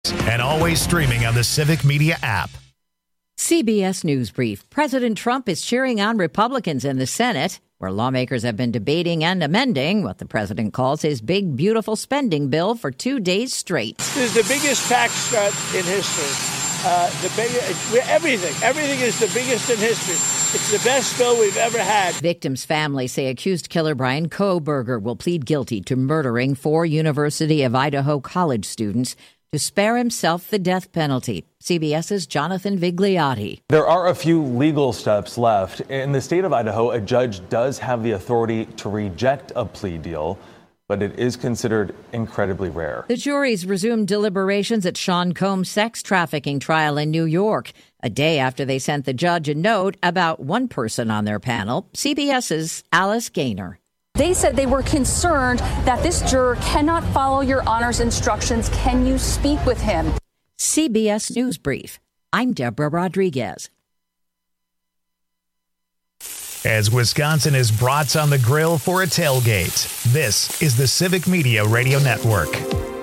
And always streaming on the Civic Media app. CBS News Brief. President Trump is cheering on Republicans in the Senate, where lawmakers have been debating and amending what the president calls his big, beautiful spending bill for 2 days straight. This is the biggest tax cut in history. Everything is the biggest in history. It's the best bill we've ever had. Victims' families say accused killer Brian Kohberger will plead guilty to murdering 4 University of Idaho college students to spare himself the death penalty. CBS's Jonathan Vigliotti. There are a few legal steps left. In the state of Idaho, a judge does have the authority to reject a plea deal, but it is considered incredibly rare. The juries resumed deliberations at Sean Combs' sex trafficking trial in New York, a day after they sent the judge a note about one person on their panel, CBS's Alice Gaynor. They said they were concerned that this juror cannot follow your Honor's instructions. Can you speak with him? CBS News Brief. I'm Deborah Rodriguez. As Wisconsin is brats on the grill for a tailgate, this is the Civic Media Radio Network.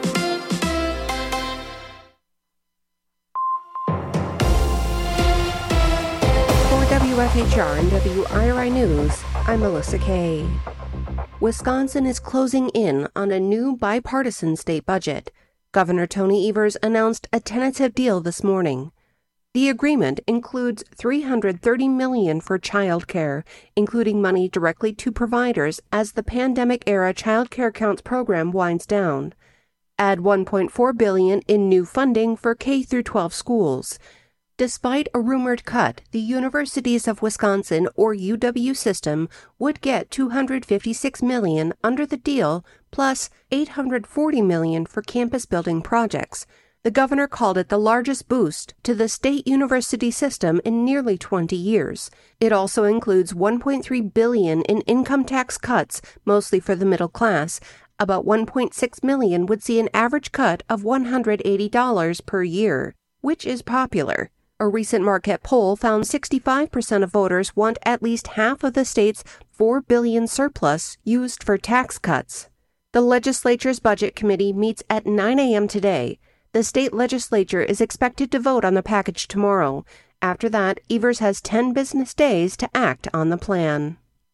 For WFHR and WIRI News, I'm Melissa Kay. Wisconsin is closing in on a new bipartisan state budget. Governor Tony Evers announced a tentative deal this morning. The agreement includes $330 million for child care, including money directly to providers as the pandemic-era Child Care Counts program winds down. Add $1.4 billion in new funding for K-12 schools. Despite a rumored cut, the Universities of Wisconsin, or UW system, would get $256 million under the deal, plus $840 million for campus building projects. The governor called it the largest boost to the state university system in nearly 20 years. It also includes $1.3 billion in income tax cuts, mostly for the middle class. About $1.6 million would see an average cut of $180 per year, which is popular. A recent Marquette poll found 65% of voters want at least half of the state's $4 billion surplus used for tax cuts. The legislature's budget committee meets at 9 a.m. today. The state legislature is expected to vote on the package tomorrow. After that, Evers has 10 business days to act on the plan.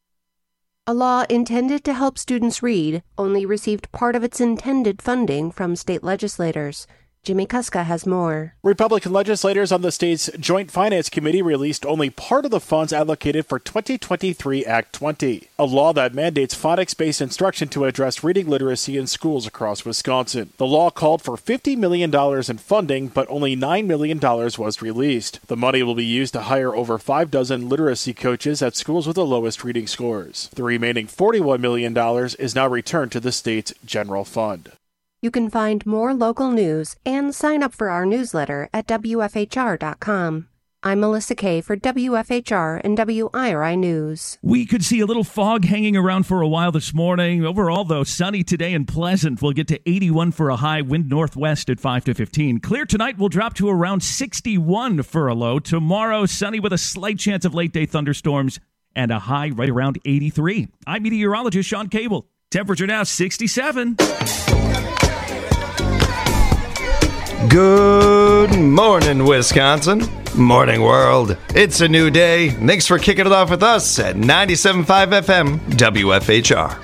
A law intended to help students read only received part of its intended funding from state legislators. Jimmy Kuska has more. Republican legislators on the state's Joint Finance Committee released only part of the funds allocated for 2023 Act 20, a law that mandates phonics-based instruction to address reading literacy in schools across Wisconsin. The law called for $50 million in funding, but only $9 million was released. The money will be used to hire over 6 literacy coaches at schools with the lowest reading scores. The remaining $41 million is now returned to the state's general fund. You can find more local news and sign up for our newsletter at WFHR.com. I'm Melissa Kay for WFHR and WIRI News. We could see a little fog hanging around for a while this morning. Overall, though, sunny today and pleasant. We'll get to 81 for a high, wind northwest at 5 to 15. Clear tonight will drop to around 61 for a low. Tomorrow, sunny with a slight chance of late-day thunderstorms and a high right around 83. I'm meteorologist Sean Cable. Temperature now 67. Good morning, Wisconsin. Morning, world. It's a new day. Thanks for kicking it off with us at 97.5 FM WFHR.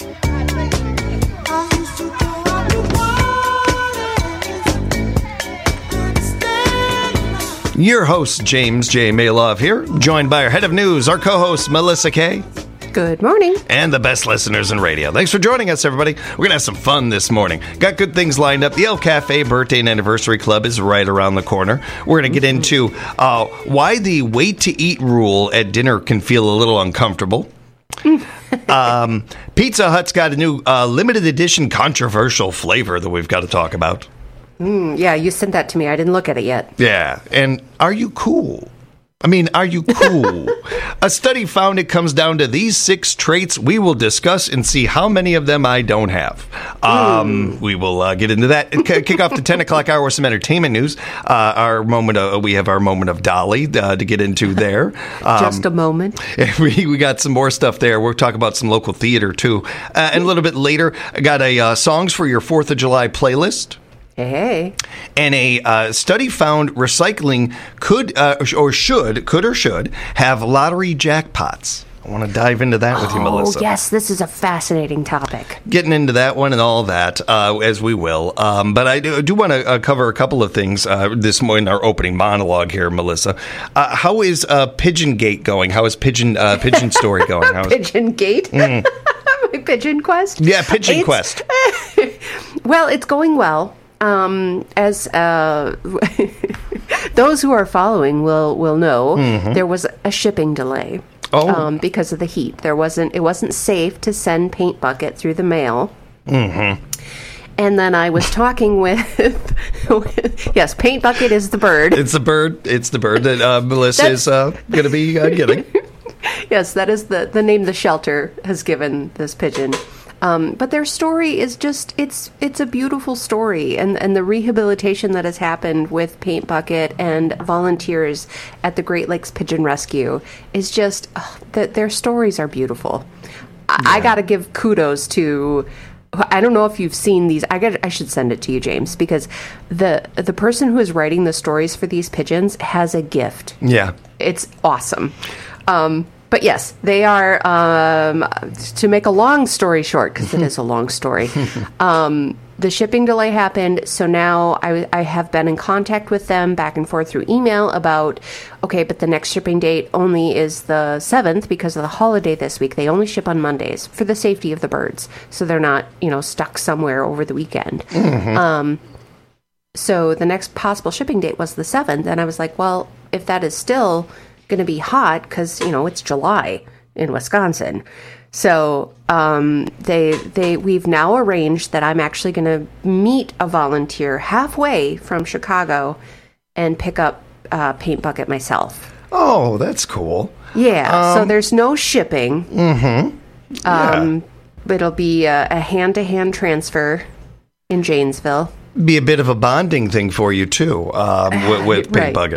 Your host, James J. Malov here, joined by our head of news, our co-host, Melissa Kay. Good morning. And the best listeners in radio. Thanks for joining us, everybody. We're going to have some fun this morning. Got good things lined up. The El Cafe Birthday and Anniversary Club is right around the corner. We're going to get into why the wait-to-eat rule at dinner can feel a little uncomfortable. Pizza Hut's got a new limited edition controversial flavor that we've got to talk about. Yeah, you sent that to me. I didn't look at it yet. Yeah, and are you cool? I mean, are you cool? A study found it comes down to these 6 traits we will discuss and see how many of them I don't have. We will get into that. Kick off the 10 o'clock hour with some entertainment news. We have our moment of Dolly to get into there. Just a moment. We got some more stuff there. We'll talk about some local theater, too. And a little bit later, I got a Songs for Your 4th of July playlist. Hey. And a study found recycling could or should have lottery jackpots. I want to dive into that with you, Melissa. Oh, yes, this is a fascinating topic. Getting into that one and all that, as we will. But I do want to cover a couple of things this morning in our opening monologue here, Melissa. How is Pigeon Gate going? How is Pigeon Story going? Pigeon Gate? My Pigeon Quest? Yeah, Pigeon Quest. Well, it's going well. As those who are following will know, there was a shipping delay. Because of the heat. It wasn't safe to send Paint Bucket through the mail. And then I was talking with yes, Paint Bucket is the bird. It's the bird that Melissa is going to be getting. Yes, that is the name the shelter has given this pigeon. But their story is just, it's a beautiful story. And the rehabilitation that has happened with Paint Bucket and volunteers at the Great Lakes Pigeon Rescue is just, their stories are beautiful. Yeah. I got to give kudos to, I don't know if you've seen these. I should send it to you, James, because the person who is writing the stories for these pigeons has a gift. Yeah. It's awesome. But yes, they are, to make a long story short, because it is a long story, the shipping delay happened, so now I have been in contact with them back and forth through email about, okay, but the next shipping date only is the 7th because of the holiday this week. They only ship on Mondays for the safety of the birds, so they're not, stuck somewhere over the weekend. So the next possible shipping date was the 7th, and I was like, well, if that is still going to be hot because it's July in Wisconsin, so we've now arranged that I'm actually going to meet a volunteer halfway from Chicago and pick up Paint Bucket myself. Oh, that's cool. Yeah, so there's no shipping. Yeah. It'll be a hand-to-hand transfer in Janesville. Be a bit of a bonding thing for you too, with Paint Bucket.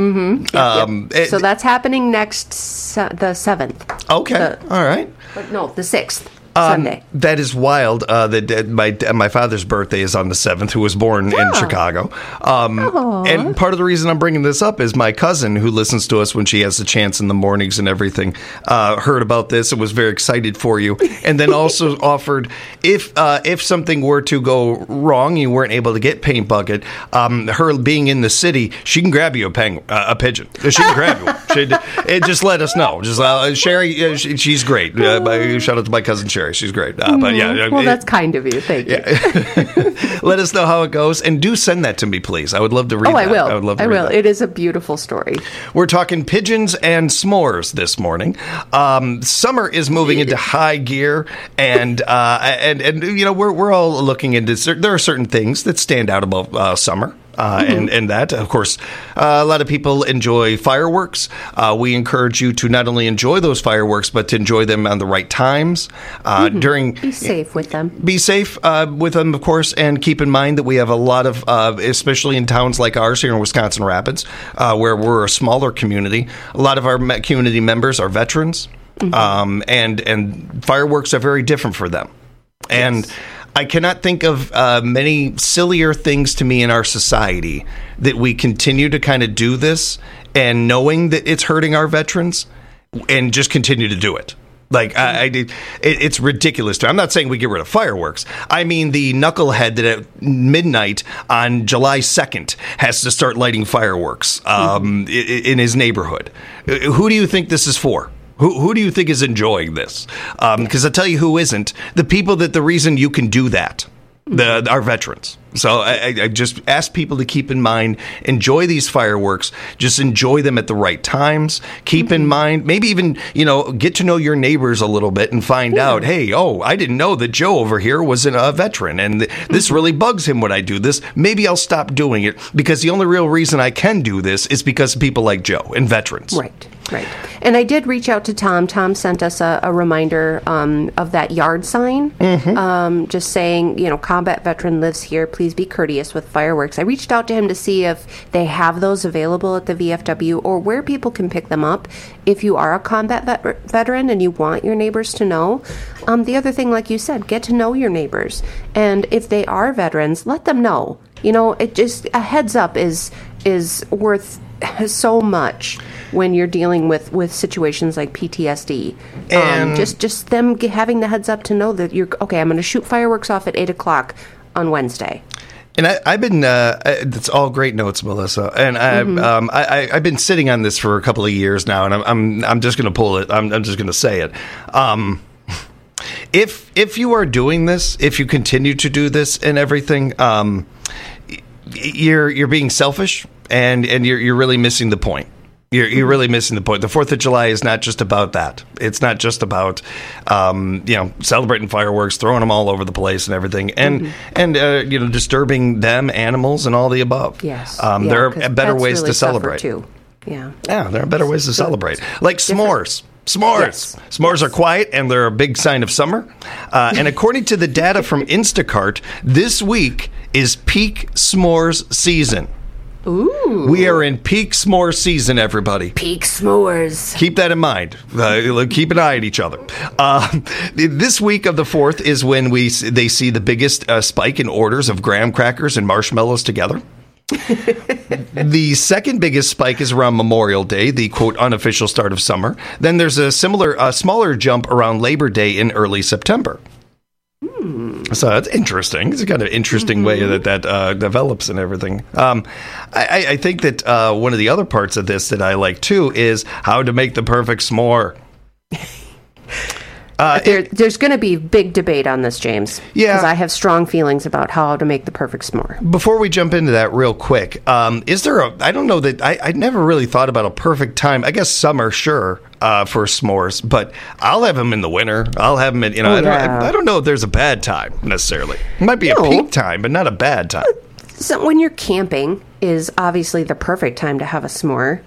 Yep. So that's happening next the 7th. Okay, all right. But no, the 6th. Sunday. That is wild. My father's birthday is on the 7th, who was born in Chicago. And part of the reason I'm bringing this up is my cousin, who listens to us when she has the chance in the mornings and everything, heard about this and was very excited for you. And then also offered, if something were to go wrong, you weren't able to get Paint Bucket, her being in the city, she can grab you a pigeon. She can grab you one. Just let us know. Just Sherry, she's great. Shout out to my cousin Sherry. She's great. But yeah. Well, that's kind of you. Thank you. Let us know how it goes. And do send that to me, please. I would love to read that. I will. I would love to read that. It is a beautiful story. We're talking pigeons and s'mores this morning. Summer is moving into high gear. And we're all looking into this. There are certain things that stand out about summer. And that, of course, a lot of people enjoy fireworks. We encourage you to not only enjoy those fireworks, but to enjoy them on the right times. Be safe with them. Be safe with them, of course, and keep in mind that we have a lot of, especially in towns like ours here in Wisconsin Rapids, where we're a smaller community, a lot of our community members are veterans, and fireworks are very different for them. And I cannot think of many sillier things to me in our society that we continue to kind of do this and knowing that it's hurting our veterans and just continue to do it. Like, it's ridiculous. I'm not saying we get rid of fireworks. I mean the knucklehead that at midnight on July 2nd has to start lighting fireworks in his neighborhood. Who do you think this is for? Who do you think is enjoying this? Because I'll tell you who isn't. The people the reason you can do that, our veterans. So I just ask people to keep in mind, enjoy these fireworks. Just enjoy them at the right times. Keep in mind, maybe even, get to know your neighbors a little bit and find out, hey, I didn't know that Joe over here was a veteran and this really bugs him when I do this. Maybe I'll stop doing it because the only real reason I can do this is because of people like Joe and veterans. Right. And I did reach out to Tom. Tom sent us a reminder of that yard sign, just saying, combat veteran lives here. Please be courteous with fireworks. I reached out to him to see if they have those available at the VFW or where people can pick them up if you are a combat veteran and you want your neighbors to know. The other thing, like you said, get to know your neighbors. And if they are veterans, let them know. It just, a heads up is worth so much when you're dealing with situations like PTSD. And just them having the heads up to know that you're okay. I'm going to shoot fireworks off at 8:00 on Wednesday. And I've been, it's all great notes, Melissa. And I've been sitting on this for a couple of years now, and I'm just going to pull it. I'm just going to say it. If you are doing this, if you continue to do this and everything, you're being selfish, and you're really missing the point. You're really missing the point. The 4th of July is not just about that. It's not just about, celebrating fireworks, throwing them all over the place and everything, and disturbing them, animals, and all the above. Yes. There are better ways really to celebrate. too. Yeah. Yeah, there are better ways to celebrate. Like s'mores. S'mores. Yes. S'mores are quiet, and they're a big sign of summer. And according to the data from Instacart, this week is peak s'mores season. Ooh. We are in peak s'more season, everybody. Peak s'mores. Keep that in mind. Keep an eye at each other. This week of the 4th is when they see the biggest spike in orders of graham crackers and marshmallows together. The second biggest spike is around Memorial Day, the quote unofficial start of summer. Then there's a smaller jump around Labor Day in early September. So that's interesting. It's a kind of interesting way that develops and everything. I think that one of the other parts of this that I like too is how to make the perfect s'more. There's going to be big debate on this, James. Yeah. Because I have strong feelings about how to make the perfect s'more. Before we jump into that real quick, is there I don't know that I never really thought about a perfect time. I guess summer, sure, for s'mores, but I'll have them in the winter. I'll have them in, I don't know if there's a bad time necessarily. It might be a peak time, but not a bad time. So when you're camping is obviously the perfect time to have a s'more.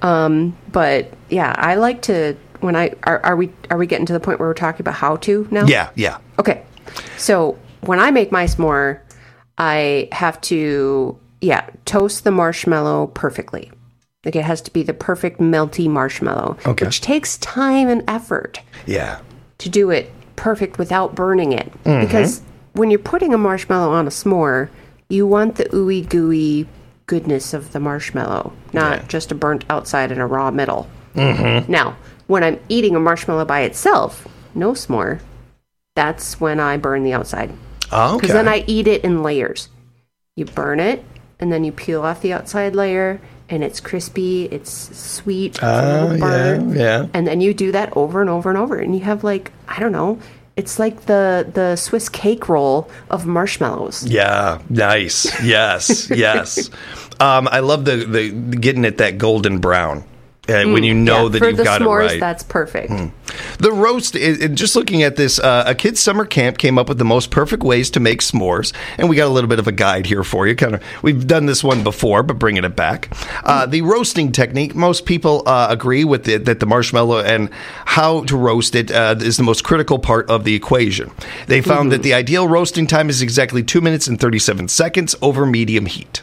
But yeah, I like to... are we getting to the point where we're talking about how to now? Yeah. Okay. So when I make my s'more, I have to toast the marshmallow perfectly. Like it has to be the perfect melty marshmallow, which takes time and effort. Yeah. To do it perfect without burning it, because when you're putting a marshmallow on a s'more, you want the ooey gooey goodness of the marshmallow, not just a burnt outside and a raw middle. Now, when I'm eating a marshmallow by itself, no s'more, that's when I burn the outside. Oh, okay. Because then I eat it in layers. You burn it, and then you peel off the outside layer, and it's crispy, it's sweet, it's a little burnt. Yeah. And then you do that over and over and over, and you have it's like the Swiss cake roll of marshmallows. Yeah, nice. Yes. I love the getting it that golden brown. When you know that you've got it right. For the s'mores, that's perfect. The roast, just looking at this, a kids' summer camp came up with the most perfect ways to make s'mores, and we got a little bit of a guide here for you. We've done this one before, but bringing it back. The roasting technique, most people agree with that the marshmallow and how to roast it is the most critical part of the equation. They found that the ideal roasting time is exactly 2 minutes and 37 seconds over medium heat.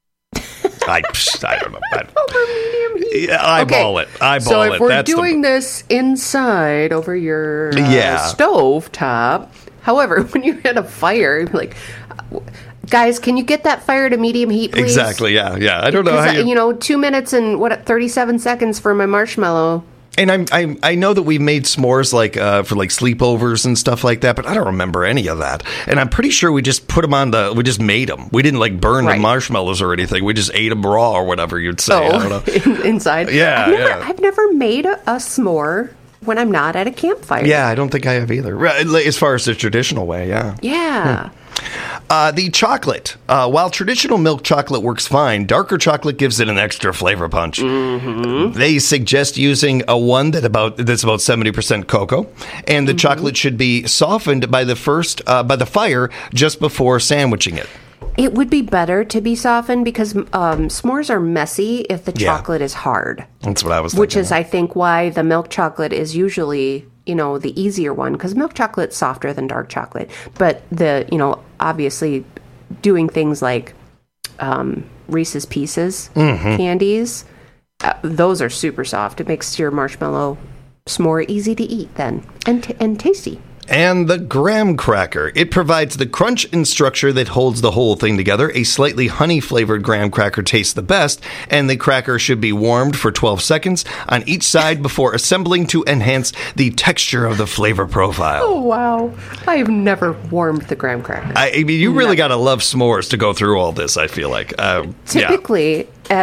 I don't know. Over medium heat. Eyeball it. So if we're doing this inside over your stove top, however, when you're at a fire, you're like, guys, can you get that fire to medium heat, please? Exactly. Yeah. I don't know how 2 minutes and 37 seconds for my marshmallow. And I know that we made s'mores for sleepovers and stuff like that, but I don't remember any of that. And I'm pretty sure we just put them we just made them. We didn't burn the marshmallows or anything. We just ate them raw or whatever you'd say. I don't know. Inside. Yeah. I've never made a s'more when I'm not at a campfire. Yeah, I don't think I have either. As far as the traditional way, yeah. Yeah. The chocolate. While traditional milk chocolate works fine, darker chocolate gives it an extra flavor punch. They suggest using one that's about 70% cocoa, and the chocolate should be softened by the fire just before sandwiching it. It would be better to be softened because s'mores are messy if the chocolate is hard. That's what I was thinking. Which is, I think, why the milk chocolate is usually, the easier one, because milk chocolate's softer than dark chocolate. But obviously doing things like Reese's Pieces candies, those are super soft. It makes your marshmallow s'more easy to eat then and tasty. And the graham cracker. It provides the crunch and structure that holds the whole thing together. A slightly honey-flavored graham cracker tastes the best, and the cracker should be warmed for 12 seconds on each side before assembling to enhance the texture of the flavor profile. Oh, wow. I have never warmed the graham cracker. I mean, you really got to love s'mores to go through all this, I feel like. Typically, at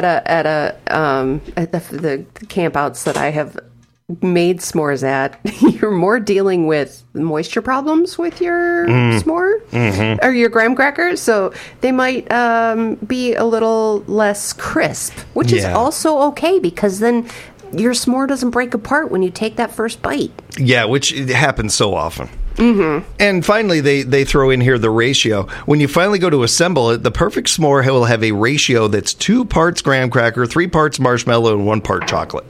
the campouts that I have made s'mores at, you're more dealing with moisture problems with your s'more or your graham crackers, so they might be a little less crisp, which is also okay because then your s'more doesn't break apart when you take that first bite. Yeah, which happens so often. And finally, they throw in here the ratio. When you finally go to assemble it, the perfect s'more will have a ratio that's 2 parts graham cracker, 3 parts marshmallow, and 1 part chocolate.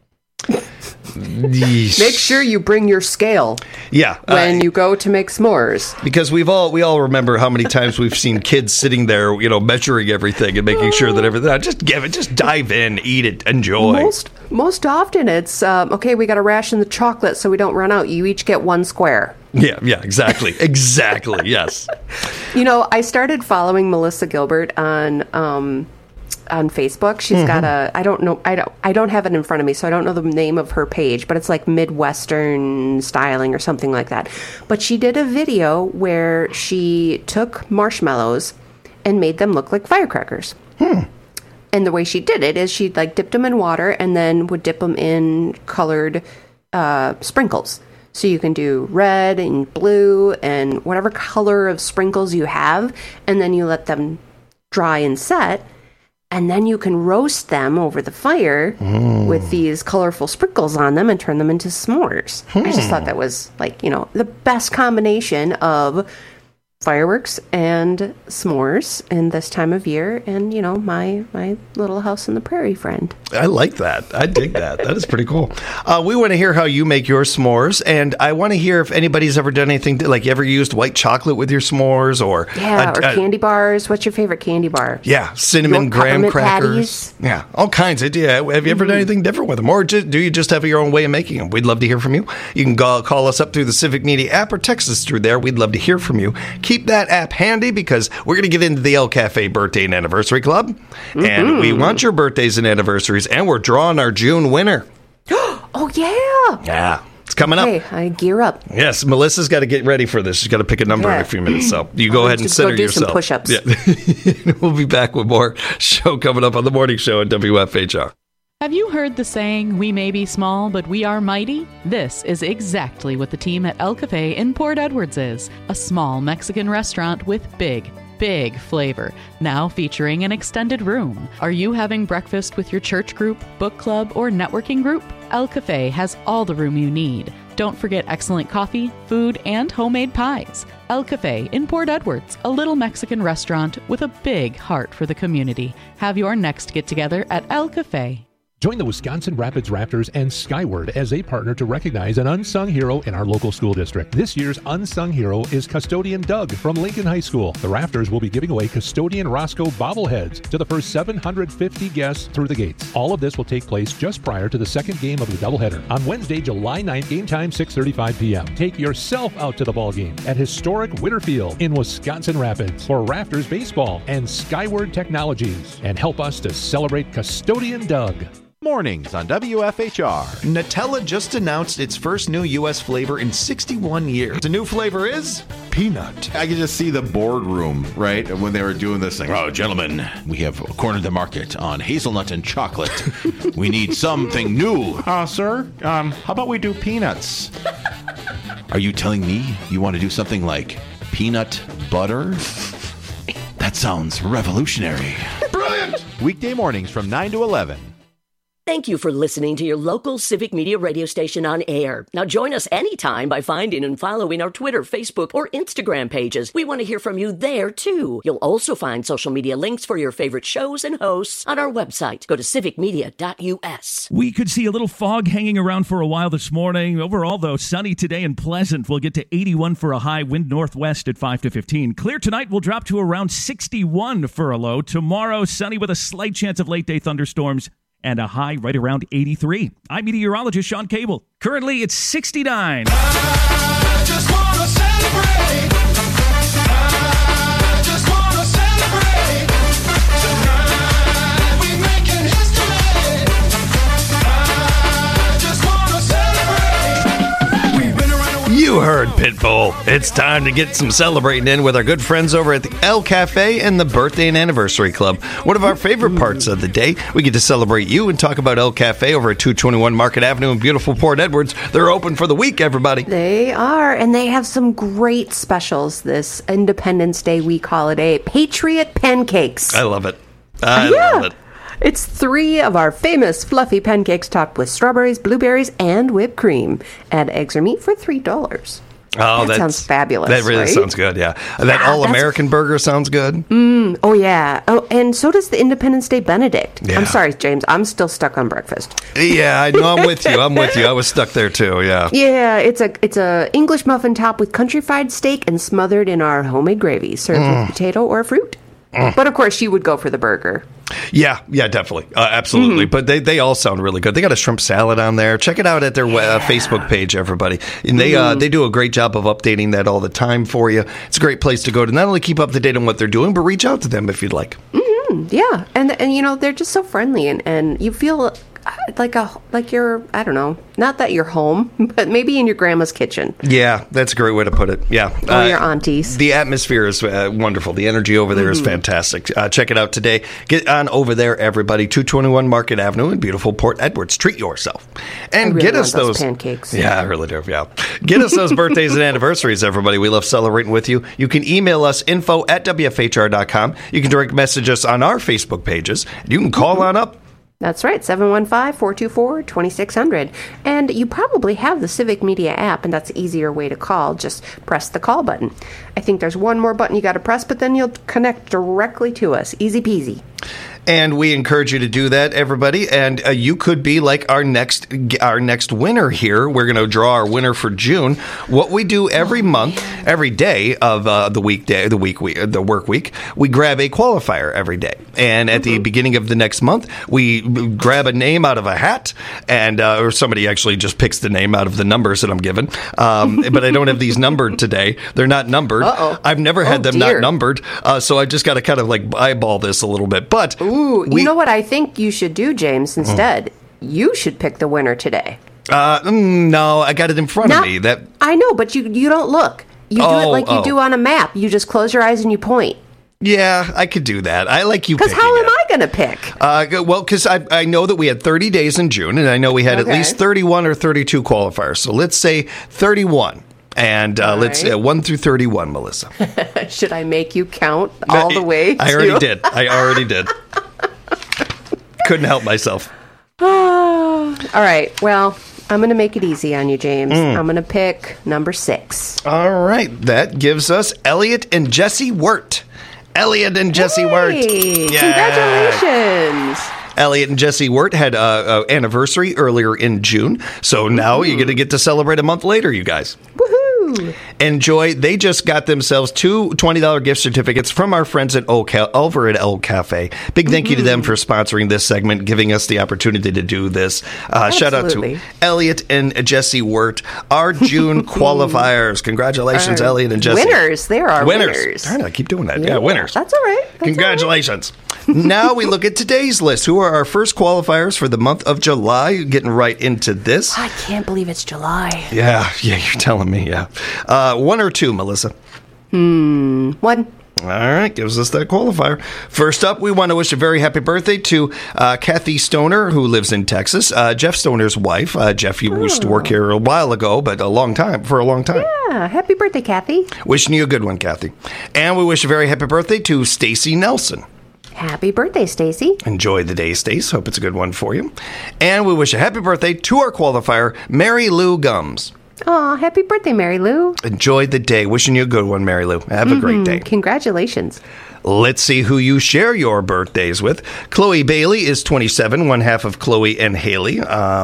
Make sure you bring your scale. Yeah, when you go to make s'mores, because we all remember how many times we've seen kids sitting there, measuring everything and making sure that everything. Just dive in, eat it, enjoy. Most often it's okay. We got to ration the chocolate so we don't run out. You each get 1 square. Yeah, exactly, yes. I started following Melissa Gilbert on Facebook. She's got I don't have it in front of me, so I don't know the name of her page, but it's like Midwestern styling or something like that. But she did a video where she took marshmallows and made them look like firecrackers. And the way she did it is she dipped them in water and then would dip them in colored sprinkles. So you can do red and blue and whatever color of sprinkles you have, and then you let them dry and set. And then you can roast them over the fire with these colorful sprinkles on them and turn them into s'mores. I just thought that was the best combination of fireworks and s'mores in this time of year, and my little house on the prairie friend. I like that. I dig that. That is pretty cool. We want to hear how you make your s'mores, and I want to hear if anybody's ever done anything like you ever used white chocolate with your s'mores or candy bars. What's your favorite candy bar? Yeah, cinnamon graham crackers. Patties. Yeah, all kinds. Have you ever done anything different with them, or do you just have your own way of making them? We'd love to hear from you. You can call us up through the Civic Media app or text us through there. We'd love to hear from you. Keep that app handy because we're going to get into the El Cafe Birthday and Anniversary Club. And we want your birthdays and anniversaries, and we're drawing our June winner. Oh, yeah. Yeah. It's coming up. Okay, I gear up. Yes, Melissa's got to get ready for this. She's got to pick a number in a few minutes. So you go ahead and center yourself. Some push-ups. Yeah. We'll be back with more show coming up on the morning show at WFHR. Have you heard the saying, we may be small, but we are mighty? This is exactly what the team at El Cafe in Port Edwards is. A small Mexican restaurant with big flavor, now featuring an extended room. Are you having breakfast with your church group, book club, or networking group? El Cafe has all the room you need. Don't forget excellent coffee, food, and homemade pies. El Cafe in Port Edwards, a little Mexican restaurant with a big heart for the community. Have your next get-together at El Cafe. Join the Wisconsin Rapids Raptors and Skyward as a partner to recognize an unsung hero in our local school district. This year's unsung hero is Custodian Doug from Lincoln High School. The Raptors will be giving away Custodian Roscoe bobbleheads to the first 750 guests through the gates. All of this will take place just prior to the second game of the doubleheader on Wednesday, July 9th, game time 6:35 p.m. Take yourself out to the ball game at historic Whitterfield in Wisconsin Rapids for Raptors baseball and Skyward Technologies, and help us to celebrate Custodian Doug. Mornings on WFHR. Nutella just announced its first new U.S. flavor in 61 years. The new flavor is peanut. I can just see the boardroom, right, when they were doing this thing. Oh, gentlemen, we have cornered the market on hazelnut and chocolate. We need something new. Sir, how about we do peanuts? Are you telling me you want to do something like peanut butter? That sounds revolutionary. Brilliant! Weekday mornings from 9 to 11. Thank you for listening to your local Civic Media radio station on air. Now join us anytime by finding and following our Twitter, Facebook, or Instagram pages. We want to hear from you there, too. You'll also find social media links for your favorite shows and hosts on our website. Go to civicmedia.us. We could see a little fog hanging around for a while this morning. Overall, though, sunny today and pleasant. We'll get to 81 for a high, wind northwest at 5 to 15. Clear tonight, we'll drop to around 61 for a low. Tomorrow, sunny with a slight chance of late-day thunderstorms and a high right around 83. I'm meteorologist Sean Cable. Currently, it's 69. heard, Pitbull. It's time to get some celebrating in with our good friends over at the El Cafe and the Birthday and Anniversary Club. One of our favorite parts of the day. We get to celebrate you and talk about El Cafe over at 221 Market Avenue in beautiful Port Edwards. They're open for the week, everybody. They are, and they have some great specials this Independence Day week holiday. Patriot pancakes. I love it. I love it. It's 3 of our famous fluffy pancakes topped with strawberries, blueberries, and whipped cream. Add eggs or meat for $3. Oh, that sounds fabulous. That really right? sounds good, yeah. That All-American burger sounds good. Oh, yeah. Oh, and so does the Independence Day Benedict. Yeah. I'm sorry, James. I'm still stuck on breakfast. Yeah, I know. I'm with you. I was stuck there, too, yeah. Yeah, it's a English muffin topped with country fried steak and smothered in our homemade gravy, served with potato or fruit. But, of course, you would go for the burger. Yeah, definitely. Absolutely. But they all sound really good. They got a shrimp salad on there. Check it out at their Facebook page, everybody. And they do a great job of updating that all the time for you. It's a great place to go to not only keep up to date on what they're doing, but reach out to them if you'd like. Yeah. And you know, they're just so friendly and you feel like you're, I don't know, not that you're home, but maybe in your grandma's kitchen. Yeah, that's a great way to put it. Yeah. Or your auntie's. The atmosphere is wonderful. The energy over there is fantastic. Check it out today. Get on over there, everybody. 221 Market Avenue in beautiful Port Edwards. Treat yourself. And really get us those pancakes. Yeah, I really do. Yeah. Get us those birthdays and anniversaries, everybody. We love celebrating with you. You can email us info@wfhr.com. You can direct message us on our Facebook pages. You can call on up. That's right, 715-424-2600. And you probably have the Civic Media app, and that's an easier way to call. Just press the call button. I think there's one more button you got to press, but then you'll connect directly to us. Easy peasy. And we encourage you to do that, everybody. And you could be like our next winner here. We're going to draw our winner for June. What we do every month, every day of the work week, we grab a qualifier every day. And at the beginning of the next month, we grab a name out of a hat, and or somebody actually just picks the name out of the numbers that I'm given. But I don't have these numbered today. They're not numbered. I've never had them not numbered. So I just got to kind of like eyeball this a little bit. But you know what I think you should do, James? Instead, you should pick the winner today. No, I got it in front of me. I know, but you don't look. You do it like you do on a map. You just close your eyes and you point. Yeah, I could do that. I like you. Because how am I going to pick? Well, because I know that we had 30 days in June, and I know we had at least 31 or 32 qualifiers. So let's say 31. And let's 1 through 31, Melissa. Should I make you count all the way? I already did. Couldn't help myself. All right. Well, I'm going to make it easy on you, James. I'm going to pick number 6. All right. That gives us Elliot and Jesse Wirt. Elliot and Jesse Wirt. Yeah. Congratulations. Elliot and Jesse Wirt had an anniversary earlier in June. So now you're going to get to celebrate a month later, you guys. Woohoo! Enjoy. They just got themselves 2 $20 gift certificates from our friends at over at El Cafe. Big thank you to them for sponsoring this segment, giving us the opportunity to do this. Shout out to Elliot and Jesse Wirt, our June qualifiers. Congratulations, Elliot and Jesse. Winners. There are winners. Darn it, I keep doing that. Yeah, winners. That's all right. Congratulations. Now we look at today's list. Who are our first qualifiers for the month of July? Getting right into this. I can't believe it's July. Yeah, you're telling me, yeah. 1 or 2, Melissa? 1. All right, gives us that qualifier. First up, we want to wish a very happy birthday to Kathy Stoner, who lives in Texas. Jeff Stoner's wife. Jeff, you used to work here a while ago, but for a long time. Yeah, happy birthday, Kathy. Wishing you a good one, Kathy. And we wish a very happy birthday to Stacy Nelson. Happy birthday, Stacy. Enjoy the day, Stace. Hope it's a good one for you. And we wish a happy birthday to our qualifier, Mary Lou Gums. Aw, happy birthday, Mary Lou. Enjoy the day. Wishing you a good one, Mary Lou. Have a great day. Congratulations. Let's see who you share your birthdays with. Chloe Bailey is 27, one half of Chloe and Haley.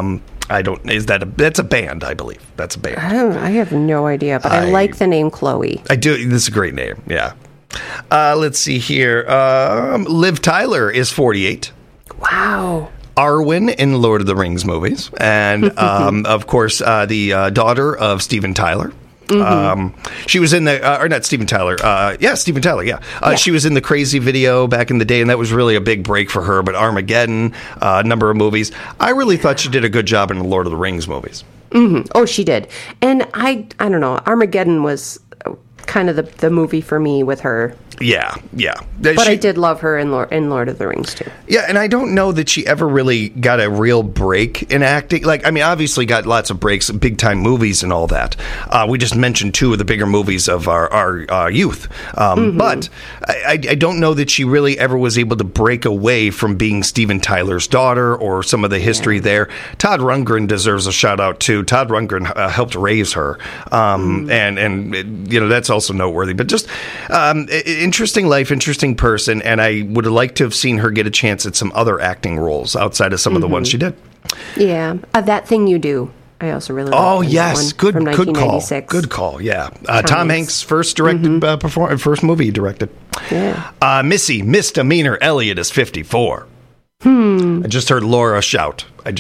That's a band, I believe. That's a band. I have no idea, but I like the name Chloe. I do. This is a great name. Yeah. Let's see here. Liv Tyler is 48. Wow. Arwen in Lord of the Rings movies. And, of course, the daughter of Steven Tyler. She was in the, or not Steven Tyler. Steven Tyler, yeah. She was in the Crazy video back in the day, and that was really a big break for her. But Armageddon, a number of movies. I really thought she did a good job in the Lord of the Rings movies. Mm-hmm. Oh, she did. And I don't know. Armageddon was kind of the movie for me with her. Yeah. But I did love her in Lord of the Rings, too. Yeah, and I don't know that she ever really got a real break in acting. Like, I mean, obviously got lots of breaks, big-time movies and all that. We just mentioned two of the bigger movies of our youth. But I don't know that she really ever was able to break away from being Steven Tyler's daughter or some of the history there. Todd Rundgren deserves a shout-out, too. Todd Rundgren helped raise her. And you know, that's also noteworthy. But just interesting life, interesting person, and I would have liked to have seen her get a chance at some other acting roles outside of some of the ones she did. Yeah, That Thing You Do. I also really liked Oh yes, good from call. 1996. Good call. Yeah, Tom Hanks' first directed first movie he directed. Yeah. Missy Misdemeanor Elliott is 54. I just heard Laura shout. Big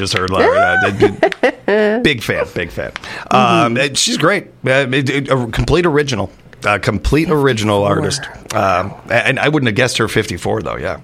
fan. She's great. A complete original. Complete original artist. And I wouldn't have guessed her 54, though, yeah.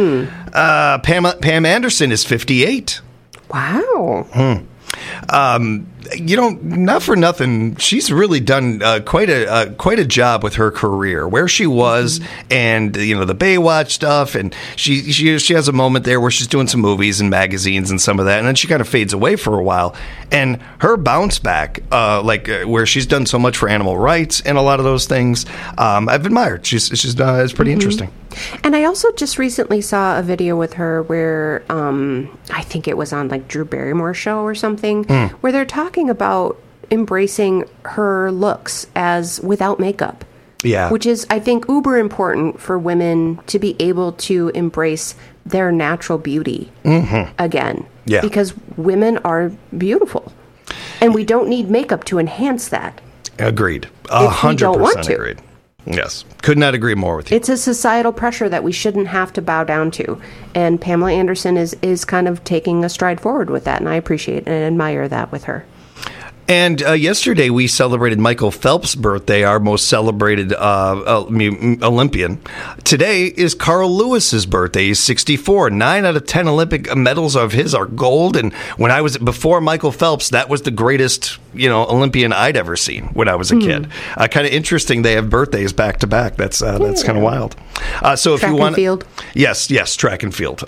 Pam Anderson is 58. Wow. You know, not for nothing, she's really done quite a job with her career, where she was, and you know, the Baywatch stuff, and she has a moment there where she's doing some movies and magazines and some of that, and then she kind of fades away for a while, and her bounce back, where she's done so much for animal rights and a lot of those things, I've admired. It's pretty interesting. And I also just recently saw a video with her where I think it was on like Drew Barrymore's show or something, where they're talking about embracing her looks as without makeup. Yeah. Which is, I think, uber important for women to be able to embrace their natural beauty again. Yeah. Because women are beautiful. And we don't need makeup to enhance that. Agreed. 100% agreed. Yes. Could not agree more with you. It's a societal pressure that we shouldn't have to bow down to. And Pamela Anderson is kind of taking a stride forward with that, and I appreciate and admire that with her. And yesterday we celebrated Michael Phelps' birthday, our most celebrated Olympian. Today is Carl Lewis's birthday. He's 64. 9 out of 10 Olympic medals of his are gold. And before Michael Phelps, that was the greatest, Olympian I'd ever seen when I was a kid. Kind of interesting. They have birthdays back to back. That's kind of wild. So if you want, field. Yes, track and field.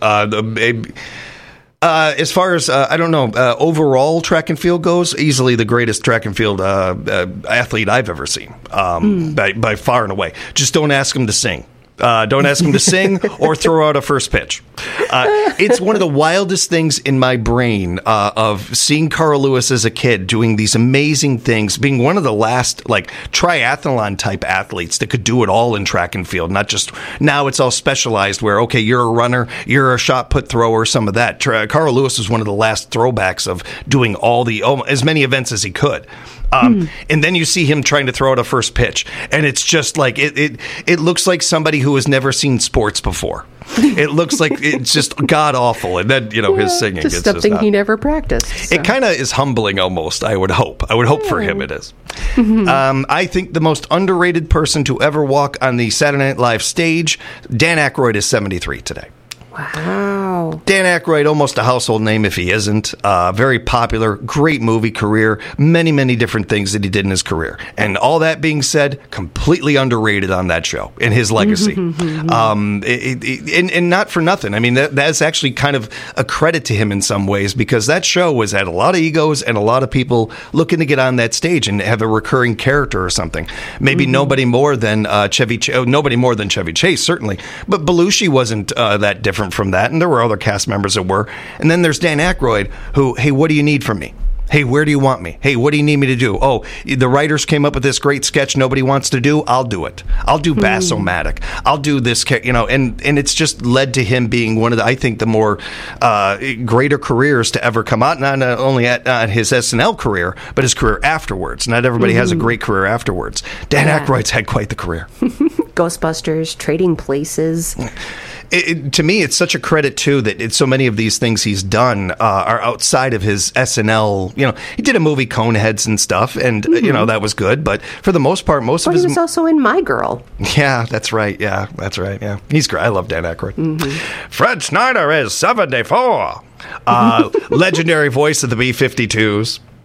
As far as, overall track and field goes, easily the greatest track and field athlete I've ever seen, by far and away. Just don't ask him to sing. Don't ask him to sing or throw out a first pitch. It's one of the wildest things in my brain of seeing Carl Lewis as a kid doing these amazing things, being one of the last triathlon type athletes that could do it all in track and field. Not just now it's all specialized where, okay, you're a runner, you're a shot put thrower, some of that. Carl Lewis was one of the last throwbacks of doing as many events as he could. And then you see him trying to throw out a first pitch, and it's just like it looks like somebody who has never seen sports before. It looks like it's just god awful, and then his singing. Just something he never practiced. So. It kind of is humbling almost. I would hope for him it is. I think the most underrated person to ever walk on the Saturday Night Live stage, Dan Aykroyd, is 73 today. Wow. Dan Aykroyd, almost a household name if he isn't. Very popular, great movie career, many, many different things that he did in his career. And all that being said, completely underrated on that show in his legacy. And not for nothing. I mean, that's actually kind of a credit to him in some ways, because that show had a lot of egos and a lot of people looking to get on that stage and have a recurring character or something. Maybe nobody more than Chevy Chase, certainly. But Belushi wasn't that different from that, and there were other cast members that were. And then there's Dan Aykroyd, who, hey, what do you need from me? Hey, where do you want me? Hey, what do you need me to do? Oh, the writers came up with this great sketch nobody wants to do. I'll do it. I'll do Bass-O-Matic. I'll do this, and it's just led to him being one of the, I think, the more greater careers to ever come out, not only at his SNL career, but his career afterwards. Not everybody has a great career afterwards. Dan Aykroyd's had quite the career. Ghostbusters, Trading Places. To me, it's such a credit, too, that so many of these things he's done are outside of his SNL. He did a movie, Coneheads and stuff, and, that was good. But for the most part, he was also in My Girl. Yeah, that's right. Yeah. He's great. I love Dan Aykroyd. Fred Snyder is 74. Legendary voice of the B-52s.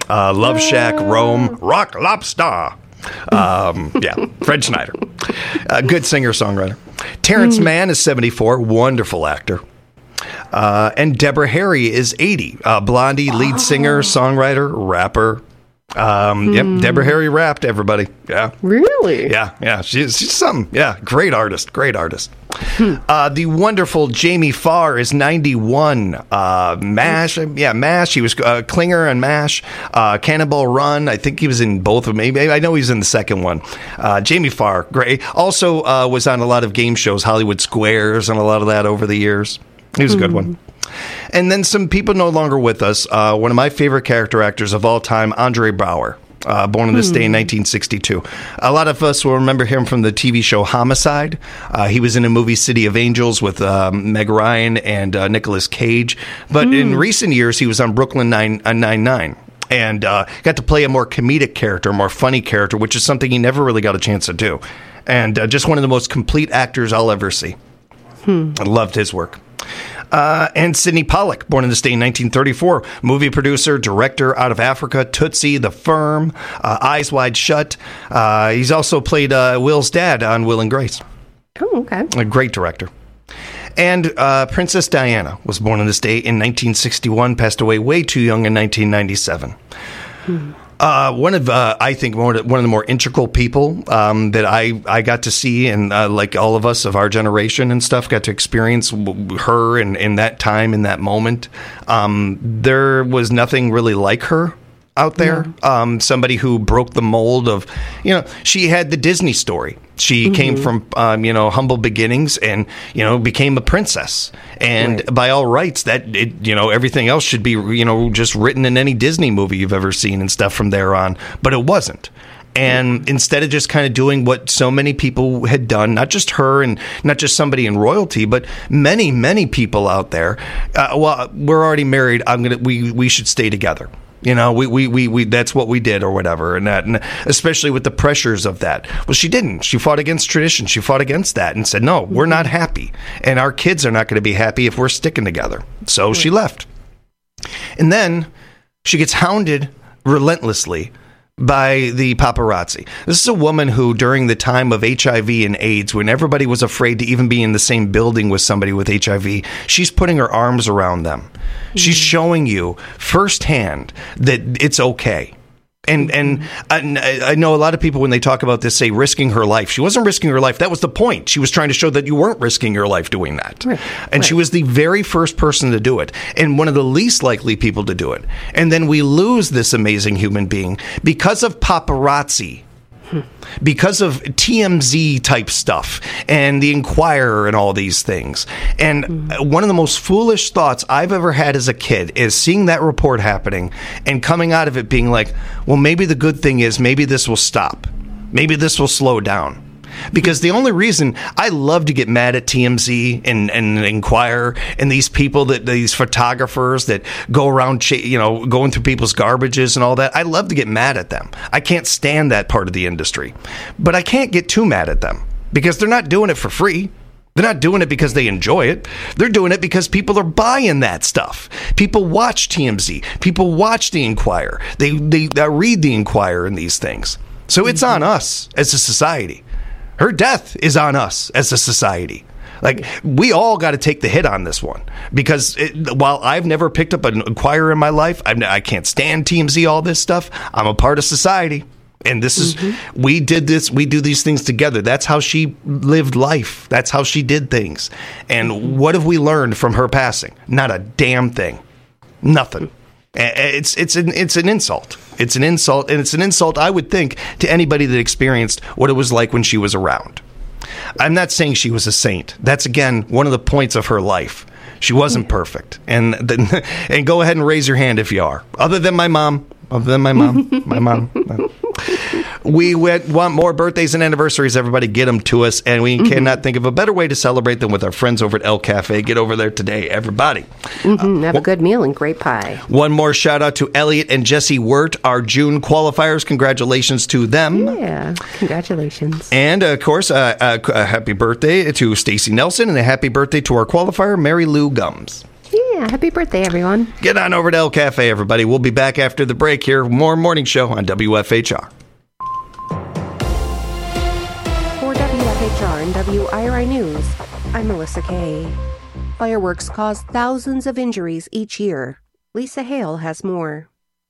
Love Shack, Rome, Rock Lobster. Fred Schneider. Good singer-songwriter. Terrence Mann is 74, wonderful actor. And Deborah Harry is 80, Blondie, lead singer, songwriter, rapper. Deborah Harry rapped, everybody. Yeah. Really? Yeah. She's something. Yeah, great artist. The wonderful Jamie Farr is 91. MASH. He was Klinger and MASH. Cannonball Run. I think he was in both of them. Maybe I know he's in the second one. Jamie Farr, great. Also was on a lot of game shows, Hollywood Squares, and a lot of that over the years. He was a good one. And then some people no longer with us. One of my favorite character actors of all time, Andre Braugher, born on this day in 1962. A lot of us will remember him from the TV show Homicide. He was in a movie City of Angels with Meg Ryan and Nicolas Cage. But in recent years, he was on Brooklyn Nine-Nine. And got to play a more comedic character, a more funny character, which is something he never really got a chance to do. And just one of the most complete actors I'll ever see. I loved his work. And Sidney Pollack, born in this day in 1934, movie producer, director out of Africa, Tootsie, The Firm, Eyes Wide Shut. He's also played Will's dad on Will and Grace. Oh, okay. A great director. And Princess Diana was born on this day in 1961, passed away way too young in 1997. I think one of the more integral people that I got to see, and like all of us of our generation and stuff, got to experience her in that time, in that moment. There was nothing really like her out there. Somebody who broke the mold of, she had the Disney story. She came from, humble beginnings and, became a princess. And by all rights, everything else should be, just written in any Disney movie you've ever seen and stuff from there on. But it wasn't. And instead of just kind of doing what so many people had done, not just her and not just somebody in royalty, but many, many people out there, we're already married. We should stay together. We that's what we did or whatever, and especially with the pressures of that. Well, she didn't. She fought against tradition. She fought against that and said, no, we're not happy. And our kids are not going to be happy if we're sticking together. So she left. And then she gets hounded relentlessly by the paparazzi. This is a woman who, during the time of HIV and AIDS, when everybody was afraid to even be in the same building with somebody with HIV, she's putting her arms around them. She's showing you firsthand that it's okay. And I know a lot of people, when they talk about this, say risking her life. She wasn't risking her life. That was the point. She was trying to show that you weren't risking your life doing that. And she was the very first person to do it, and one of the least likely people to do it. And then we lose this amazing human being because of paparazzi. Because of TMZ type stuff and the Inquirer and all these things. And one of the most foolish thoughts I've ever had as a kid is seeing that report happening and coming out of it being like, well, maybe the good thing is maybe this will stop. Maybe this will slow down. Because the only reason I love to get mad at TMZ and Inquirer and these people, these photographers that go around, going through people's garbages and all that, I love to get mad at them. I can't stand that part of the industry. But I can't get too mad at them because they're not doing it for free. They're not doing it because they enjoy it. They're doing it because people are buying that stuff. People watch TMZ. People watch the Inquirer. They read the Inquirer and these things. So it's on us as a society. Her death is on us as a society. Like, we all got to take the hit on this one. Because while I've never picked up an Inquirer in my life, I can't stand TMZ, all this stuff, I'm a part of society. And this is, we did this, we do these things together. That's how she lived life. That's how she did things. And what have we learned from her passing? Not a damn thing. Nothing. It's an insult. It's an insult, and it's an insult, I would think, to anybody that experienced what it was like when she was around. I'm not saying she was a saint. That's, again, one of the points of her life. She wasn't perfect. And go ahead and raise your hand if you are. Other than my mom. My mom. We want more birthdays and anniversaries. Everybody get them to us. And we cannot think of a better way to celebrate them with our friends over at El Cafe. Get over there today, everybody. Have a good meal and great pie. One more shout out to Elliot and Jesse Wirt, our June qualifiers. Congratulations to them. Yeah, congratulations. And, of course, a happy birthday to Stacy Nelson and a happy birthday to our qualifier, Mary Lou Gums. Yeah, happy birthday, everyone. Get on over to El Cafe, everybody. We'll be back after the break here. More Morning Show on WFHR. For WFHR and WIRI News, I'm Melissa Kay. Fireworks cause thousands of injuries each year. Lisa Hale has more.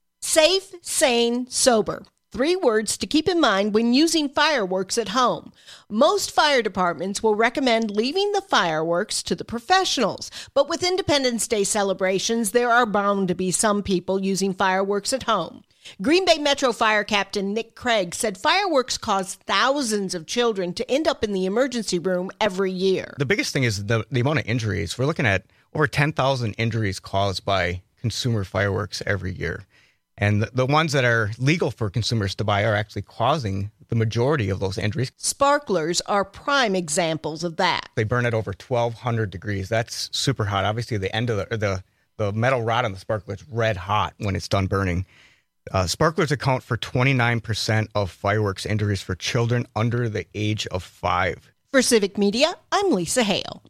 Safe, sane, sober. 3 words to keep in mind when using fireworks at home. Most fire departments will recommend leaving the fireworks to the professionals, but with Independence Day celebrations, there are bound to be some people using fireworks at home. Green Bay Metro Fire Captain Nick Craig said fireworks cause thousands of children to end up in the emergency room every year. The biggest thing is the amount of injuries. We're looking at over 10,000 injuries caused by consumer fireworks every year. And the ones that are legal for consumers to buy are actually causing the majority of those injuries. Sparklers are prime examples of that. They burn at over 1,200 degrees. That's super hot. Obviously, the end of the metal rod on the sparkler is red hot when it's done burning. Sparklers account for 29% of fireworks injuries for children under the age of 5. For Civic Media, I'm Lisa Hale.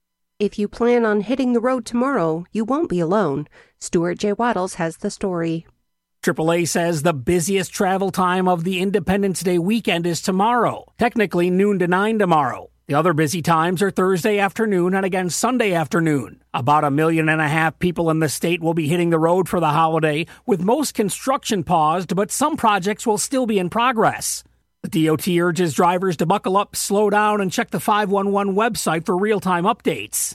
If you plan on hitting the road tomorrow, you won't be alone. Stuart J. Waddles has the story. AAA says the busiest travel time of the Independence Day weekend is tomorrow, technically noon to 9 tomorrow. The other busy times are Thursday afternoon and again Sunday afternoon. About 1.5 million people in the state will be hitting the road for the holiday, with most construction paused, but some projects will still be in progress. The DOT urges drivers to buckle up, slow down, and check the 511 website for real-time updates.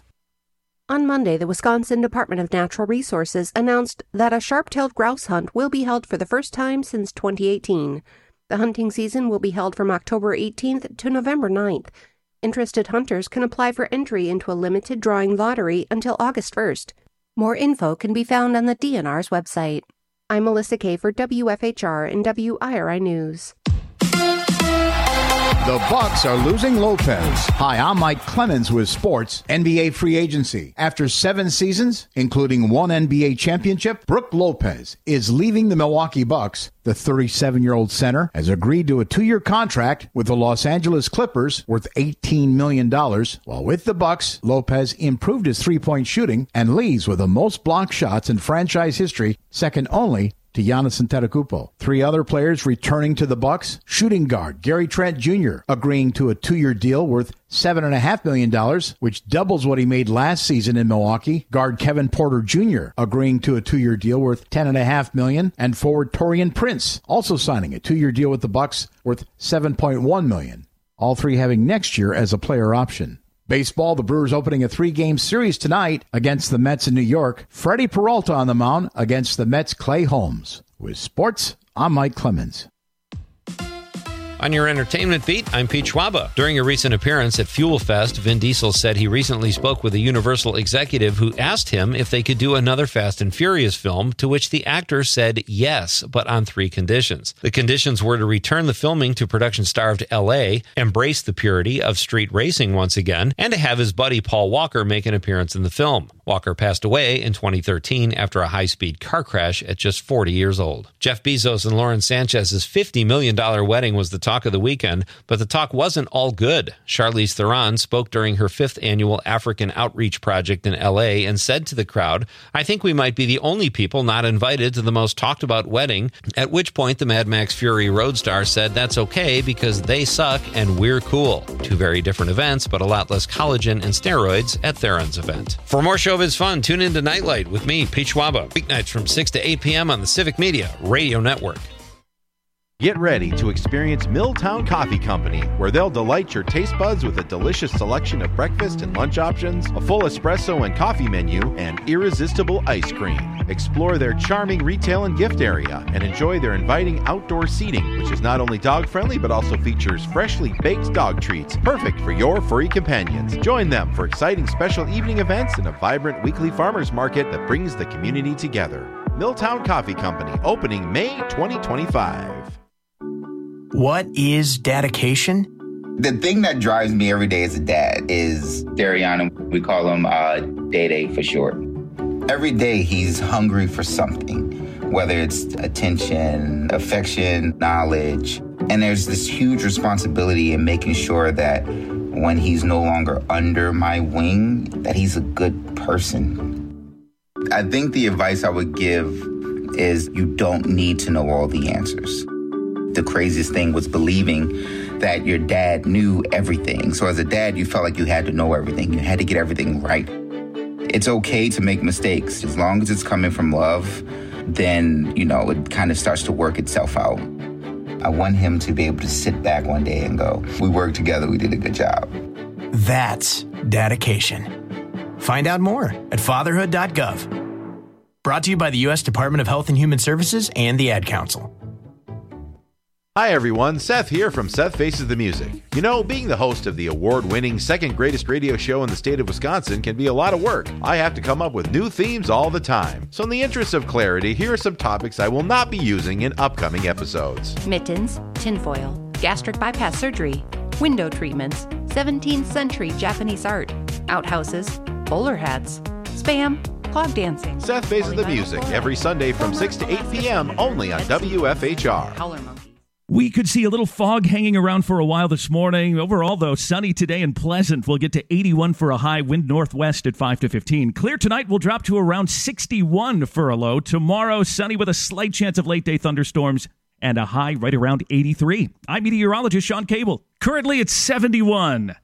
On Monday, the Wisconsin Department of Natural Resources announced that a sharp-tailed grouse hunt will be held for the first time since 2018. The hunting season will be held from October 18th to November 9th. Interested hunters can apply for entry into a limited drawing lottery until August 1st. More info can be found on the DNR's website. I'm Melissa Kay for WFHR and WIRI News. The Bucks are losing Lopez. Hi, I'm Mike Clemens with sports. NBA free agency. After 7 seasons, including 1 NBA championship, Brook Lopez is leaving the Milwaukee Bucks. The 37-year-old center has agreed to a 2-year contract with the Los Angeles Clippers worth $18 million. While with the Bucks, Lopez improved his three-point shooting and leaves with the most block shots in franchise history, second only to Giannis Antetokounmpo. 3 other players returning to the Bucks. Shooting guard Gary Trent Jr. agreeing to a 2-year deal worth $7.5 million, which doubles what he made last season in Milwaukee. Guard Kevin Porter Jr. agreeing to a 2-year deal worth $10.5 million, and forward Taurean Prince also signing a 2-year deal with the Bucks worth $7.1 million. All 3 having next year as a player option. Baseball, the Brewers opening a 3-game series tonight against the Mets in New York. Freddie Peralta on the mound against the Mets' Clay Holmes. With sports, I'm Mike Clemens. On your entertainment beat, I'm Pete Schwaba. During a recent appearance at Fuel Fest, Vin Diesel said he recently spoke with a Universal executive who asked him if they could do another Fast and Furious film, to which the actor said yes, but on 3 conditions. The conditions were to return the filming to production-starved L.A., embrace the purity of street racing once again, and to have his buddy Paul Walker make an appearance in the film. Walker passed away in 2013 after a high-speed car crash at just 40 years old. Jeff Bezos and Lauren Sanchez's $50 million wedding was the talk of the weekend, but the talk wasn't all good. Charlize Theron spoke during her 5th annual African Outreach Project in L.A. and said to the crowd, "I think we might be the only people not invited to the most talked-about wedding," at which point the Mad Max Fury Road star said that's okay because they suck and we're cool. 2 very different events, but a lot less collagen and steroids at Theron's event. For more showbiz fun, tune in to Nightlight with me, Pete Schwaba, weeknights from 6 to 8 p.m. on the Civic Media Radio Network. Get ready to experience Milltown Coffee Company, where they'll delight your taste buds with a delicious selection of breakfast and lunch options, a full espresso and coffee menu, and irresistible ice cream. Explore their charming retail and gift area and enjoy their inviting outdoor seating, which is not only dog-friendly but also features freshly baked dog treats, perfect for your furry companions. Join them for exciting special evening events and a vibrant weekly farmers market that brings the community together. Milltown Coffee Company, opening May 2025. What is dedication? The thing that drives me every day as a dad is Dariana. We call him Day-Day for short. Every day he's hungry for something, whether it's attention, affection, knowledge. And there's this huge responsibility in making sure that when he's no longer under my wing, that he's a good person. I think the advice I would give is you don't need to know all the answers. The craziest thing was believing that your dad knew everything. So as a dad, you felt like you had to know everything. You had to get everything right. It's okay to make mistakes. As long as it's coming from love, then, it kind of starts to work itself out. I want him to be able to sit back one day and go, we worked together, we did a good job. That's dedication. Find out more at fatherhood.gov. Brought to you by the U.S. Department of Health and Human Services and the Ad Council. Hi everyone, Seth here from Seth Faces the Music. Being the host of the award-winning second greatest radio show in the state of Wisconsin can be a lot of work. I have to come up with new themes all the time. So in the interest of clarity, here are some topics I will not be using in upcoming episodes. Mittens, tinfoil, gastric bypass surgery, window treatments, 17th century Japanese art, outhouses, bowler hats, spam, clog dancing. Seth Faces the Music every Sunday from 6 to 8 p.m. only on WFHR. We could see a little fog hanging around for a while this morning. Overall, though, sunny today and pleasant. We'll get to 81 for a high, wind northwest at 5 to 15. Clear tonight, we'll drop to around 61 for a low. Tomorrow, sunny with a slight chance of late-day thunderstorms and a high right around 83. I'm meteorologist Sean Cable. Currently, it's 71.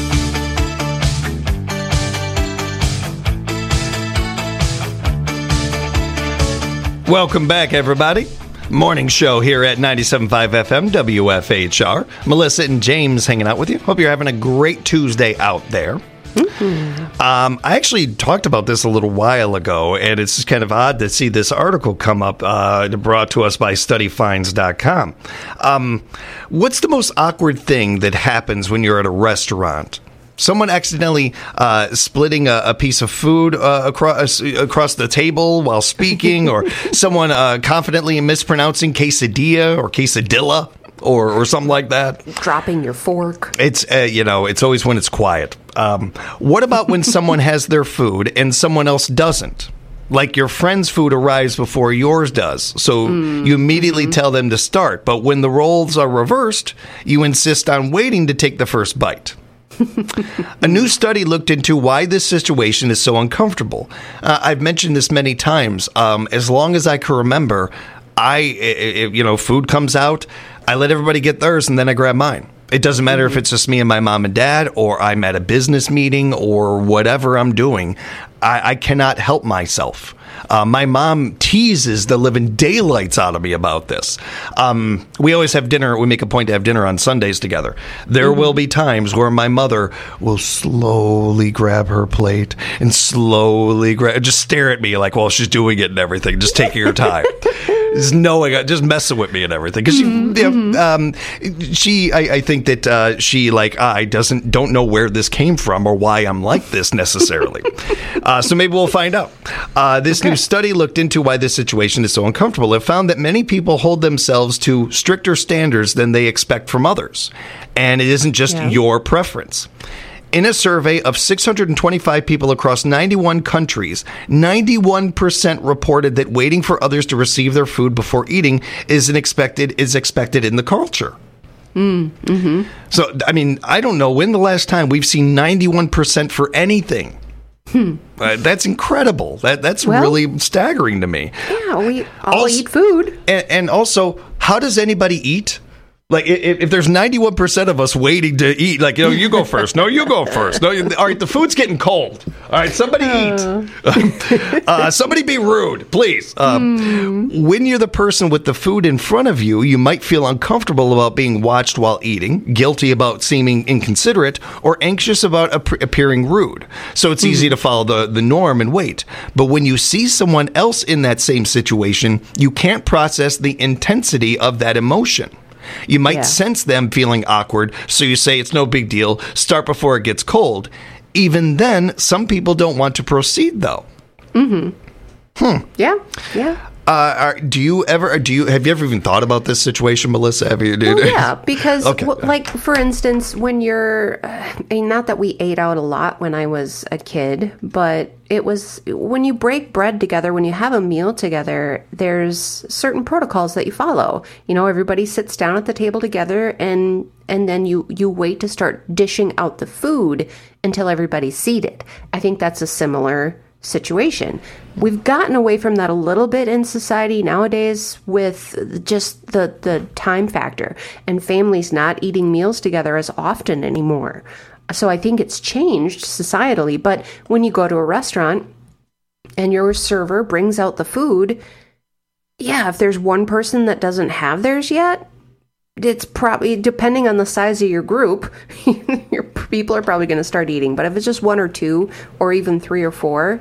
Welcome back, everybody. Morning show here at 97.5 FM WFHR. Melissa and James hanging out with you. Hope you're having a great Tuesday out there. I actually talked about this a little while ago, and it's just kind of odd to see this article come up brought to us by studyfinds.com. What's the most awkward thing that happens when you're at a restaurant? Someone accidentally splitting a piece of food across the table while speaking, or someone confidently mispronouncing quesadilla or quesadilla or something like that. Dropping your fork. It's it's always when it's quiet. What about when someone has their food and someone else doesn't? Like your friend's food arrives before yours does, so you immediately tell them to start. But when the roles are reversed, you insist on waiting to take the first bite. A new study looked into why this situation is so uncomfortable. I've mentioned this many times. As long as I can remember, food comes out, I let everybody get theirs, and then I grab mine. It doesn't matter if it's just me and my mom and dad, or I'm at a business meeting, or whatever I'm doing. I cannot help myself. My mom teases the living daylights out of me about this. We always have dinner. We make a point to have dinner on Sundays together. There will be times where my mother will slowly grab her plate and slowly just stare at me like, well, she's doing it and everything, just taking her time. Just knowing, just messing with me and everything. Because I think that she don't know where this came from or why I'm like this necessarily. So maybe we'll find out. This new study looked into why this situation is so uncomfortable. It found that many people hold themselves to stricter standards than they expect from others. And it isn't just your preference. In a survey of 625 people across 91 countries, 91% reported that waiting for others to receive their food before eating is expected in the culture. So, I don't know when the last time we've seen 91% for anything. That's incredible. That's really staggering to me. Yeah, we all eat food. And also, how does anybody eat? Like, if there's 91% of us waiting to eat, you go first. No, you go first. No, all right, the food's getting cold. All right, somebody eat. Somebody be rude, please. When you're the person with the food in front of you, you might feel uncomfortable about being watched while eating, guilty about seeming inconsiderate, or anxious about appearing rude. So it's easy to follow the norm and wait. But when you see someone else in that same situation, you can't process the intensity of that emotion. You might sense them feeling awkward, so you say it's no big deal, start before it gets cold. Even then, some people don't want to proceed, though. Yeah. Have you ever even thought about this situation, Melissa? Have you? Well, yeah, because for instance, when you're, not that we ate out a lot when I was a kid, but it was when you break bread together, when you have a meal together, there's certain protocols that you follow. Everybody sits down at the table together, and then you wait to start dishing out the food until everybody's seated. I think that's a similar situation. We've gotten away from that a little bit in society nowadays with just the time factor and families not eating meals together as often anymore. So I think it's changed societally. But when you go to a restaurant and your server brings out the food, yeah, if there's one person that doesn't have theirs yet, it's probably, depending on the size of your group, your people are probably going to start eating. But if it's just one or two, or even three or four,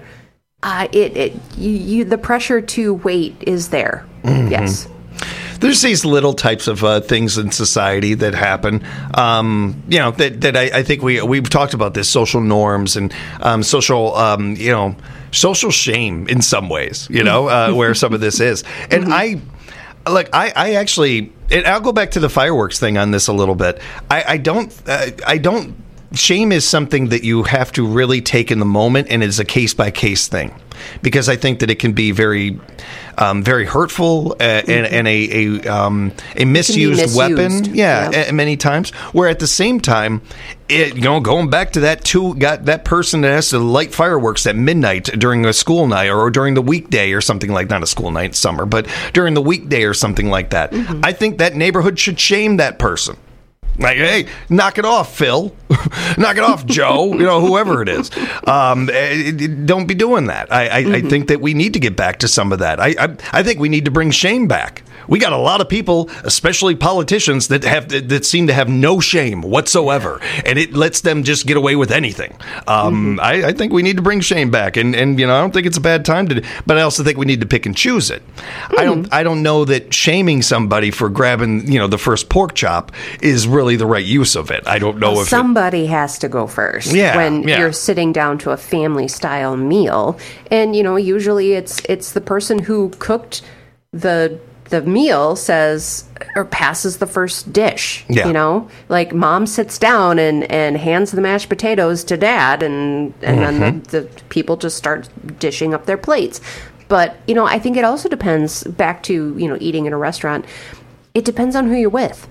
the pressure to wait is there. Mm-hmm. Yes. There's these little types of things in society that happen, that I think we've talked about this, social norms and social shame in some ways, where some of this is. And mm-hmm. I actually, and I'll go back to the fireworks thing on this a little bit. I don't. Shame is something that you have to really take in the moment, and it's a case by case thing, because I think that it can be very, very hurtful and a misused weapon. Yeah, many times. Where at the same time, going back to that person that has to light fireworks at midnight during a school night or during the weekday or something like, not a school night, summer, but during the weekday or something like that. Mm-hmm. I think that neighborhood should shame that person. Like, hey, knock it off, Phil. Knock it off, Joe. Whoever it is. Don't be doing that. I think that we need to get back to some of that. I think we need to bring shame back. We got a lot of people, especially politicians, that seem to have no shame whatsoever, and it lets them just get away with anything. I think we need to bring shame back, and I don't think it's a bad time to. But I also think we need to pick and choose it. I don't know that shaming somebody for grabbing the first pork chop is really the right use of it. I don't know if somebody has to go first when you're sitting down to a family style meal, and usually it's the person who cooked the meal says or passes the first dish. Like mom sits down and hands the mashed potatoes to dad, and then the people just start dishing up their plates. But I think it also depends, back to eating in a restaurant, it depends on who you're with.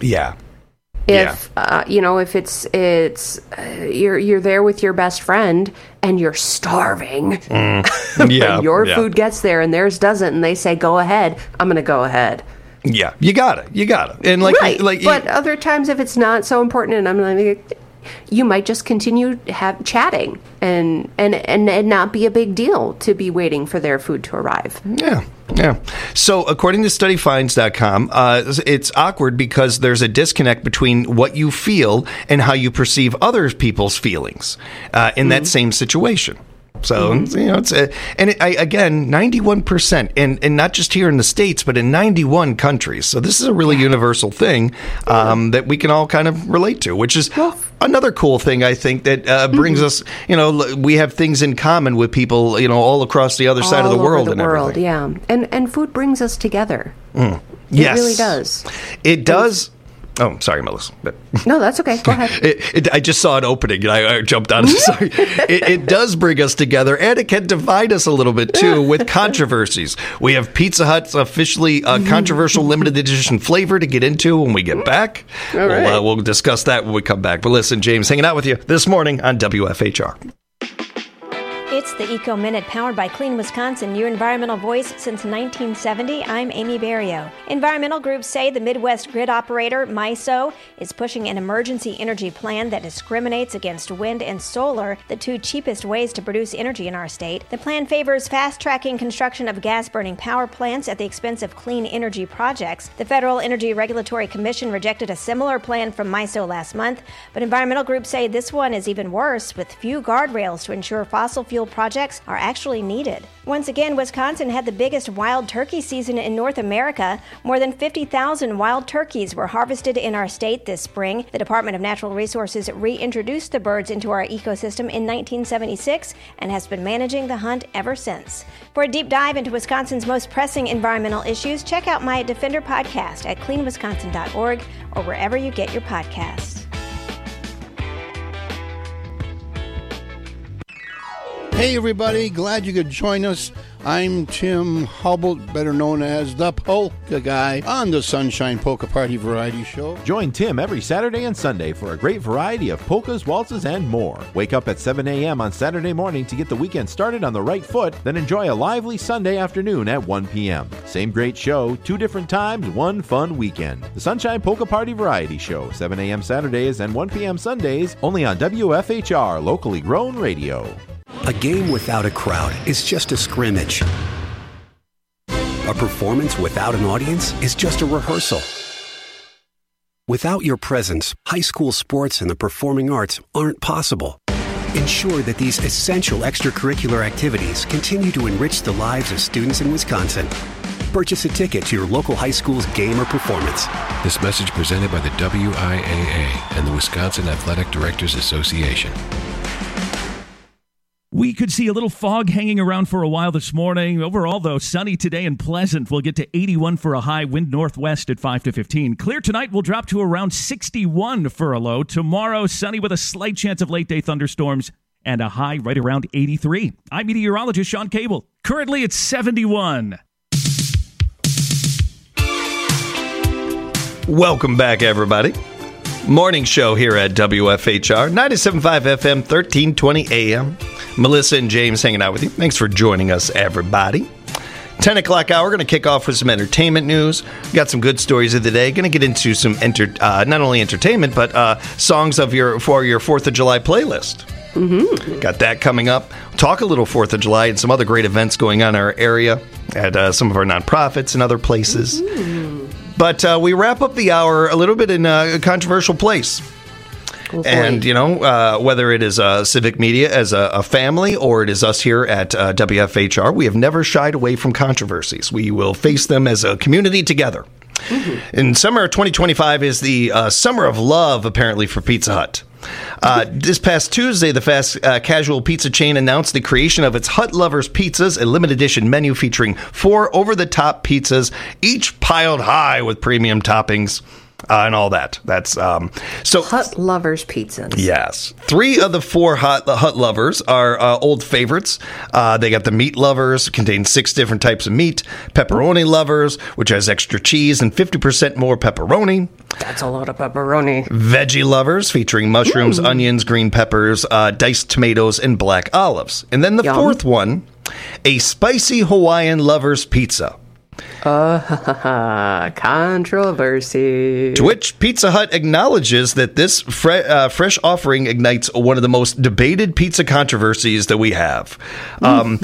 If it's you're there with your best friend and you're starving, your food gets there and theirs doesn't, and they say go ahead, I'm going to go ahead. Yeah, you got it, and but other times if it's not so important, and I'm like, you might just continue chatting and not be a big deal to be waiting for their food to arrive. Yeah. So according to studyfinds.com, it's awkward because there's a disconnect between what you feel and how you perceive other people's feelings in that same situation. So, it's again, 91%, and not just here in the States, but in 91 countries. So this is a really universal thing that we can all kind of relate to, which is another cool thing, I think, that brings us, we have things in common with people, all across the other side of the world and everything. Yeah. And food brings us together. Yes. It really does. It does. Oh, sorry, Melissa. No, that's okay. Go ahead. I just saw it opening, and I jumped on it. Sorry. It does bring us together, and it can divide us a little bit, too, with controversies. We have Pizza Hut's officially controversial limited edition flavor to get into when we get back. All right. We'll discuss that when we come back. But listen, James, hanging out with you this morning on WFHR. It's the Eco Minute, powered by Clean Wisconsin, your environmental voice since 1970. I'm Amy Barrio. Environmental groups say the Midwest grid operator, MISO, is pushing an emergency energy plan that discriminates against wind and solar, the two cheapest ways to produce energy in our state. The plan favors fast-tracking construction of gas-burning power plants at the expense of clean energy projects. The Federal Energy Regulatory Commission rejected a similar plan from MISO last month, but environmental groups say this one is even worse, with few guardrails to ensure fossil fuel projects are actually needed. Once again, Wisconsin had the biggest wild turkey season in North America. More than 50,000 wild turkeys were harvested in our state this spring. The Department of Natural Resources reintroduced the birds into our ecosystem in 1976 and has been managing the hunt ever since. For a deep dive into Wisconsin's most pressing environmental issues, check out my Defender podcast at cleanwisconsin.org or wherever you get your podcasts. Hey everybody, glad you could join us. I'm Tim Hubble, better known as the Polka Guy, on the Sunshine Polka Party Variety Show. Join Tim every Saturday and Sunday for a great variety of polkas, waltzes, and more. Wake up at 7 a.m. on Saturday morning to get the weekend started on the right foot, then enjoy a lively Sunday afternoon at 1 p.m. Same great show, 2 different times, one fun weekend. The Sunshine Polka Party Variety Show, 7 a.m. Saturdays and 1 p.m. Sundays, only on WFHR, locally grown radio. A game without a crowd is just a scrimmage. A performance without an audience is just a rehearsal. Without your presence, high school sports and the performing arts aren't possible. Ensure that these essential extracurricular activities continue to enrich the lives of students in Wisconsin. Purchase a ticket to your local high school's game or performance. This message presented by the WIAA and the Wisconsin Athletic Directors Association. We could see a little fog hanging around for a while this morning. Overall, though, sunny today and pleasant. We'll get to 81 for a high, wind northwest at 5 to 15. Clear tonight, we'll drop to around 61 for a low. Tomorrow, sunny with a slight chance of late-day thunderstorms and a high right around 83. I'm meteorologist Sean Cable. Currently, it's 71. Welcome back, everybody. Morning show here at WFHR, 97.5 FM, 1320 AM. Melissa and James hanging out with you. Thanks for joining us, everybody. 10 o'clock hour, going to kick off with some entertainment news. Got some good stories of the day. Going to get into some not only entertainment, but songs for your 4th of July playlist. Mm-hmm. Got that coming up. Talk a little 4th of July and some other great events going on in our area at some of our nonprofits and other places. Mm-hmm. But we wrap up the hour a little bit in a controversial place. Oh, and, whether it is Civic Media as a family or it is us here at WFHR, we have never shied away from controversies. We will face them as a community together. Mm-hmm. And summer 2025 is the summer of love, apparently, for Pizza Hut. This past Tuesday, the fast casual pizza chain announced the creation of its Hut Lovers Pizzas, a limited edition menu featuring 4 over-the-top pizzas, each piled high with premium toppings. And all that. That's so Hut Lovers pizzas. Yes, 3 of the 4 Hut Lovers are old favorites. They got the Meat Lovers, contains 6 different types of meat. Pepperoni Lovers, which has extra cheese and 50% more pepperoni. That's a lot of pepperoni. Veggie Lovers, featuring mushrooms, onions, green peppers, diced tomatoes, and black olives. And then the 4th one, a Spicy Hawaiian Lovers Pizza. Controversy. To which Pizza Hut acknowledges that this fresh offering ignites one of the most debated pizza controversies that we have. Only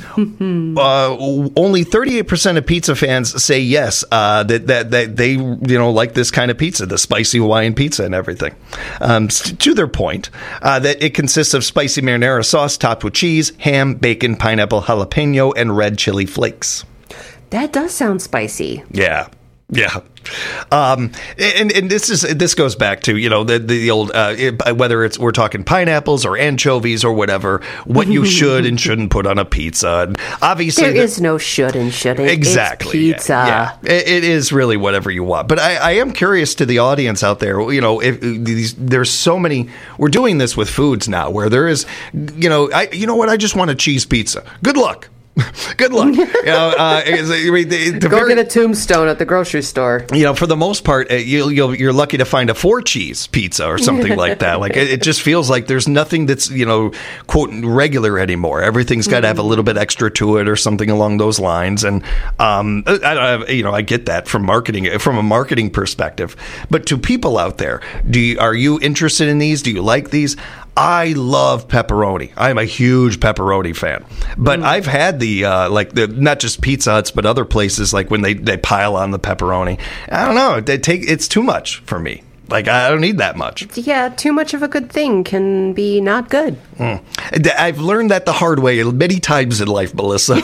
38% of pizza fans say yes, that they like this kind of pizza, the spicy Hawaiian pizza and everything. To their point, that it consists of spicy marinara sauce topped with cheese, ham, bacon, pineapple, jalapeno, and red chili flakes. That does sound spicy. Yeah. And this goes back to the old whether we're talking pineapples or anchovies or whatever, what you should and shouldn't put on a pizza. And obviously, there is no should and shouldn't. Exactly, it's pizza. Yeah. It is really whatever you want. But I am curious to the audience out there. If there's so many. We're doing this with foods now, where there is, I just want a cheese pizza. Good luck. Good luck. Go get a Tombstone at the grocery store. For the most part, you're lucky to find a 4-cheese pizza or something like that. Like it just feels like there's nothing that's quote regular anymore. Everything's got to have a little bit extra to it or something along those lines. And I get that from a marketing perspective. But to people out there, are you interested in these? Do you like these? I love pepperoni. I'm a huge pepperoni fan. But I've had the not just Pizza Huts, but other places, like when they pile on the pepperoni. I don't know. It's too much for me. Like, I don't need that much. Yeah, too much of a good thing can be not good. I've learned that the hard way many times in life, Melissa.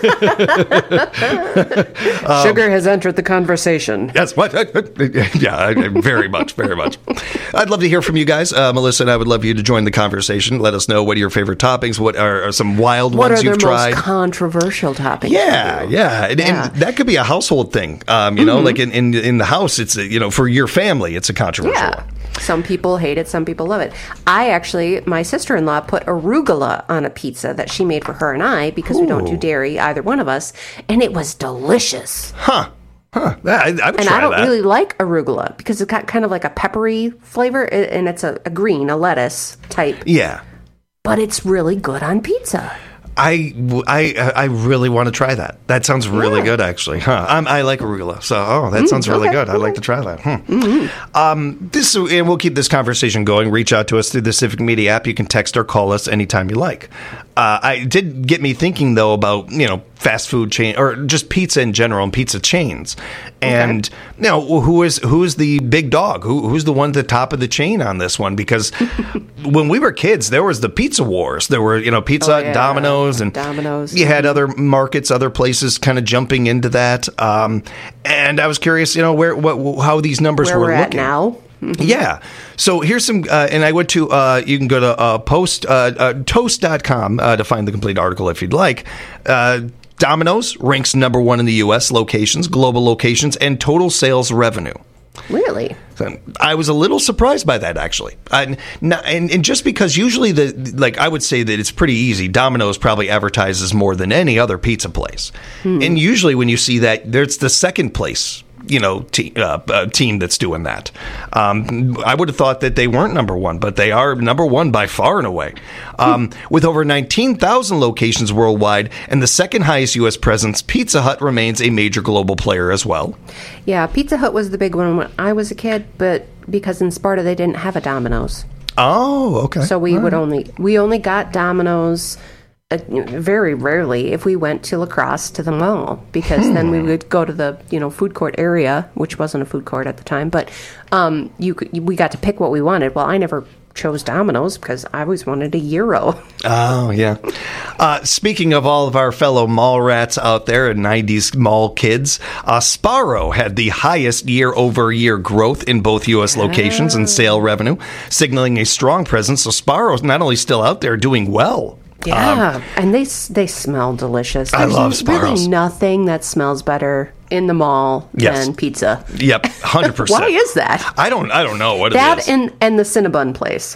Sugar has entered the conversation. That's what. Yeah, very much, very much. I'd love to hear from you guys. Melissa and I would love you to join the conversation. Let us know what are your favorite toppings. What are some wild ones you've tried? What are the most controversial toppings? Yeah. And that could be a household thing. Like in the house, it's for your family, it's a controversial controversial Yeah. one. Some people hate it, some people love it. My sister-in-law put arugula on a pizza that she made for her and I because we don't do dairy, either one of us, and it was delicious. Huh. I would And try I don't that. really like arugula because it's got kind of like a peppery flavor, and it's a green, a lettuce type. Yeah. But it's really good on pizza. I really want to try that. That sounds really good, actually. I like arugula, so that sounds really good. I'd like to try that. And we'll keep this conversation going. Reach out to us through the Civic Media app. You can text or call us anytime you like. I did get me thinking though about fast food chain or just pizza in general and pizza chains, and who is the big dog? Who's the one at the top of the chain on this one? Because when we were kids, there was the pizza wars. There were Pizza Hut, Domino's, and you had other markets, other places kind of jumping into that. And I was curious, how these numbers were we're looking at now. Yeah. So here's some, and I went to, you can go to toast.com to find the complete article if you'd like. Domino's ranks number 1 in the U.S. locations, global locations, and total sales revenue. Really? So I was a little surprised by that, actually. And just because usually I would say that it's pretty easy. Domino's probably advertises more than any other pizza place. And usually when you see that, there's the second place team that's doing that. I would have thought that they weren't number 1, but they are number 1 by far and away. With over 19,000 locations worldwide and the second highest U.S. presence, Pizza Hut remains a major global player as well. Yeah, Pizza Hut was the big one when I was a kid, but because in Sparta they didn't have a Domino's. Oh, okay. So we only got Domino's very rarely if we went to La Crosse to the mall, because then we would go to the food court area, which wasn't a food court at the time, but we got to pick what we wanted. Well, I never chose Domino's because I always wanted a gyro. Oh, yeah. Speaking of all of our fellow mall rats out there and 90s mall kids, Sbarro had the highest year-over-year growth in both U.S. locations and sale revenue, signaling a strong presence. So Sbarro's not only still out there doing well. Yeah, and they smell delicious. I love There's Sbarro's. really nothing that smells better in the mall than pizza. Yep, 100%. Why is that? I don't know what that it is. and the Cinnabon place.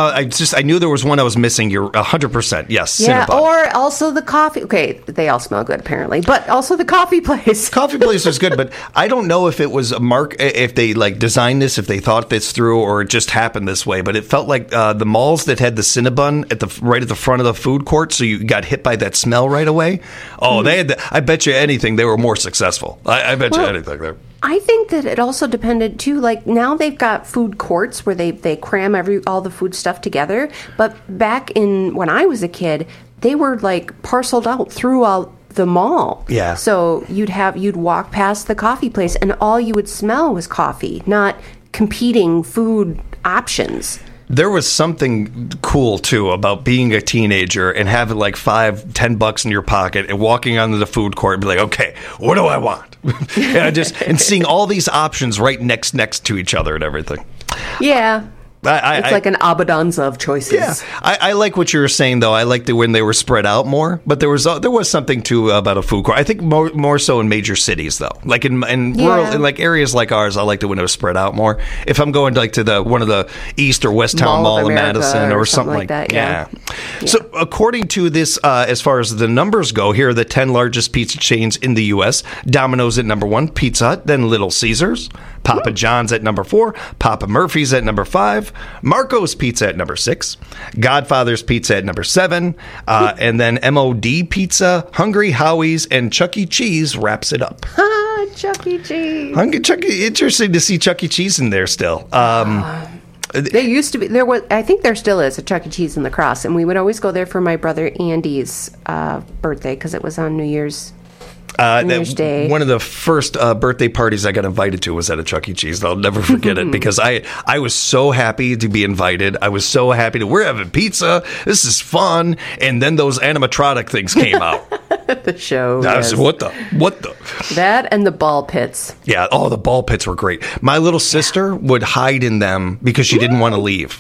I knew there was one I was missing. You're 100%. Yes, Yeah, Cinnabon. or also the coffee. Okay, they all smell good apparently, but also the coffee place. Coffee place was good, but I don't know if it was if they designed this, if they thought this through, or it just happened this way. But it felt like the malls that had the Cinnabon right at the front of the food court, so you got hit by that smell right away. Oh, they had. I bet you anything they were more successful. I bet you anything there. I think that it also depended too. Like now they've got food courts where they cram all the food stuff together. But back when I was a kid, they were parceled out throughout the mall. Yeah. So you'd walk past the coffee place and all you would smell was coffee, not competing food options. There was something cool too about being a teenager and having $5-10 in your pocket and walking onto the food court and be like, okay, what do I want? and seeing all these options right next to each other and everything. Yeah. It's like an abundanza of choices. Yeah, I like what you were saying though. I liked it when they were spread out more, but there was something too about a food court. I think more so in major cities though, like in rural, in areas like ours. I liked it when it was spread out more. If I'm going to one of the East or West Town Mall in Madison or something like that. Yeah. So according to this, as far as the numbers go, here are the 10 largest pizza chains in the U.S. Domino's at number 1, Pizza Hut, then Little Caesars, Papa John's at number 4, Papa Murphy's at number 5. Marco's Pizza at number 6, Godfather's Pizza at number 7, and then MOD Pizza, Hungry Howie's, and Chuck E. Cheese wraps it up. Chuck E. Cheese. Interesting to see Chuck E. Cheese in there still. There used to be. I think there still is a Chuck E. Cheese in La Crosse, and we would always go there for my brother Andy's birthday because it was on New Year's Day. One of the first birthday parties I got invited to was at a Chuck E. Cheese. I'll never forget it because I was so happy to be invited. I was so happy we're having pizza. This is fun. And then those animatronic things came out. The show. I was, what the? That and the ball pits. Yeah. Oh, the ball pits were great. My little sister would hide in them because she didn't want to leave.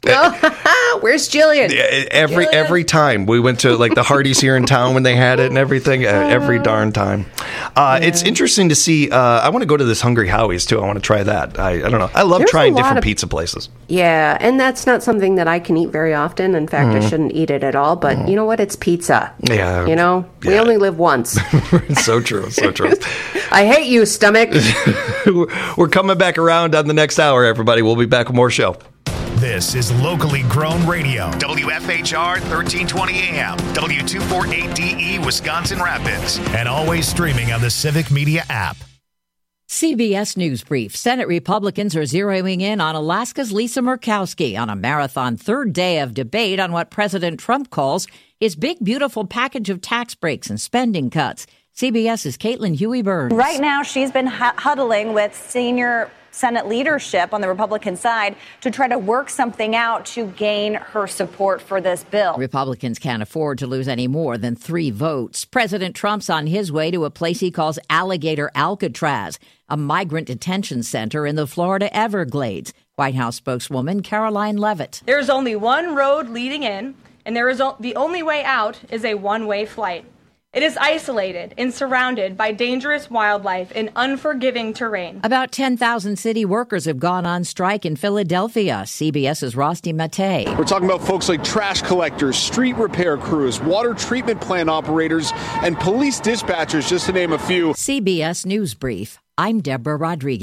Where's Jillian? Every time we went to like the Hardee's here in town when they had it and everything, every darn time. It's interesting to see. I want to go to this Hungry Howie's too. I want to try that. I don't know. I love trying different pizza places. Yeah, and that's not something that I can eat very often. In fact, I shouldn't eat it at all. But you know what? It's pizza. Yeah. You know, we only live once. So true. So true. I hate you, stomach. We're coming back around on the next hour, everybody. We'll be back with more show. This is locally grown radio. WFHR 1320 AM, W248DE, Wisconsin Rapids, and always streaming on the Civic Media app. CBS News Brief. Senate Republicans are zeroing in on Alaska's Lisa Murkowski on a marathon third day of debate on what President Trump calls his big, beautiful package of tax breaks and spending cuts. CBS's Caitlin Huey-Burns. Right now, she's been huddling with senior Senate leadership on the Republican side to try to work something out to gain her support for this bill. Republicans can't afford to lose any more than 3 votes. President Trump's on his way to a place he calls Alligator Alcatraz, a migrant detention center in the Florida Everglades. White House spokeswoman Caroline Leavitt. There's only one road leading in, and the only way out is a one-way flight. It is isolated and surrounded by dangerous wildlife and unforgiving terrain. About 10,000 city workers have gone on strike in Philadelphia. CBS's Rosti Mate. We're talking about folks like trash collectors, street repair crews, water treatment plant operators, and police dispatchers, just to name a few. CBS News Brief. I'm Deborah Rodriguez.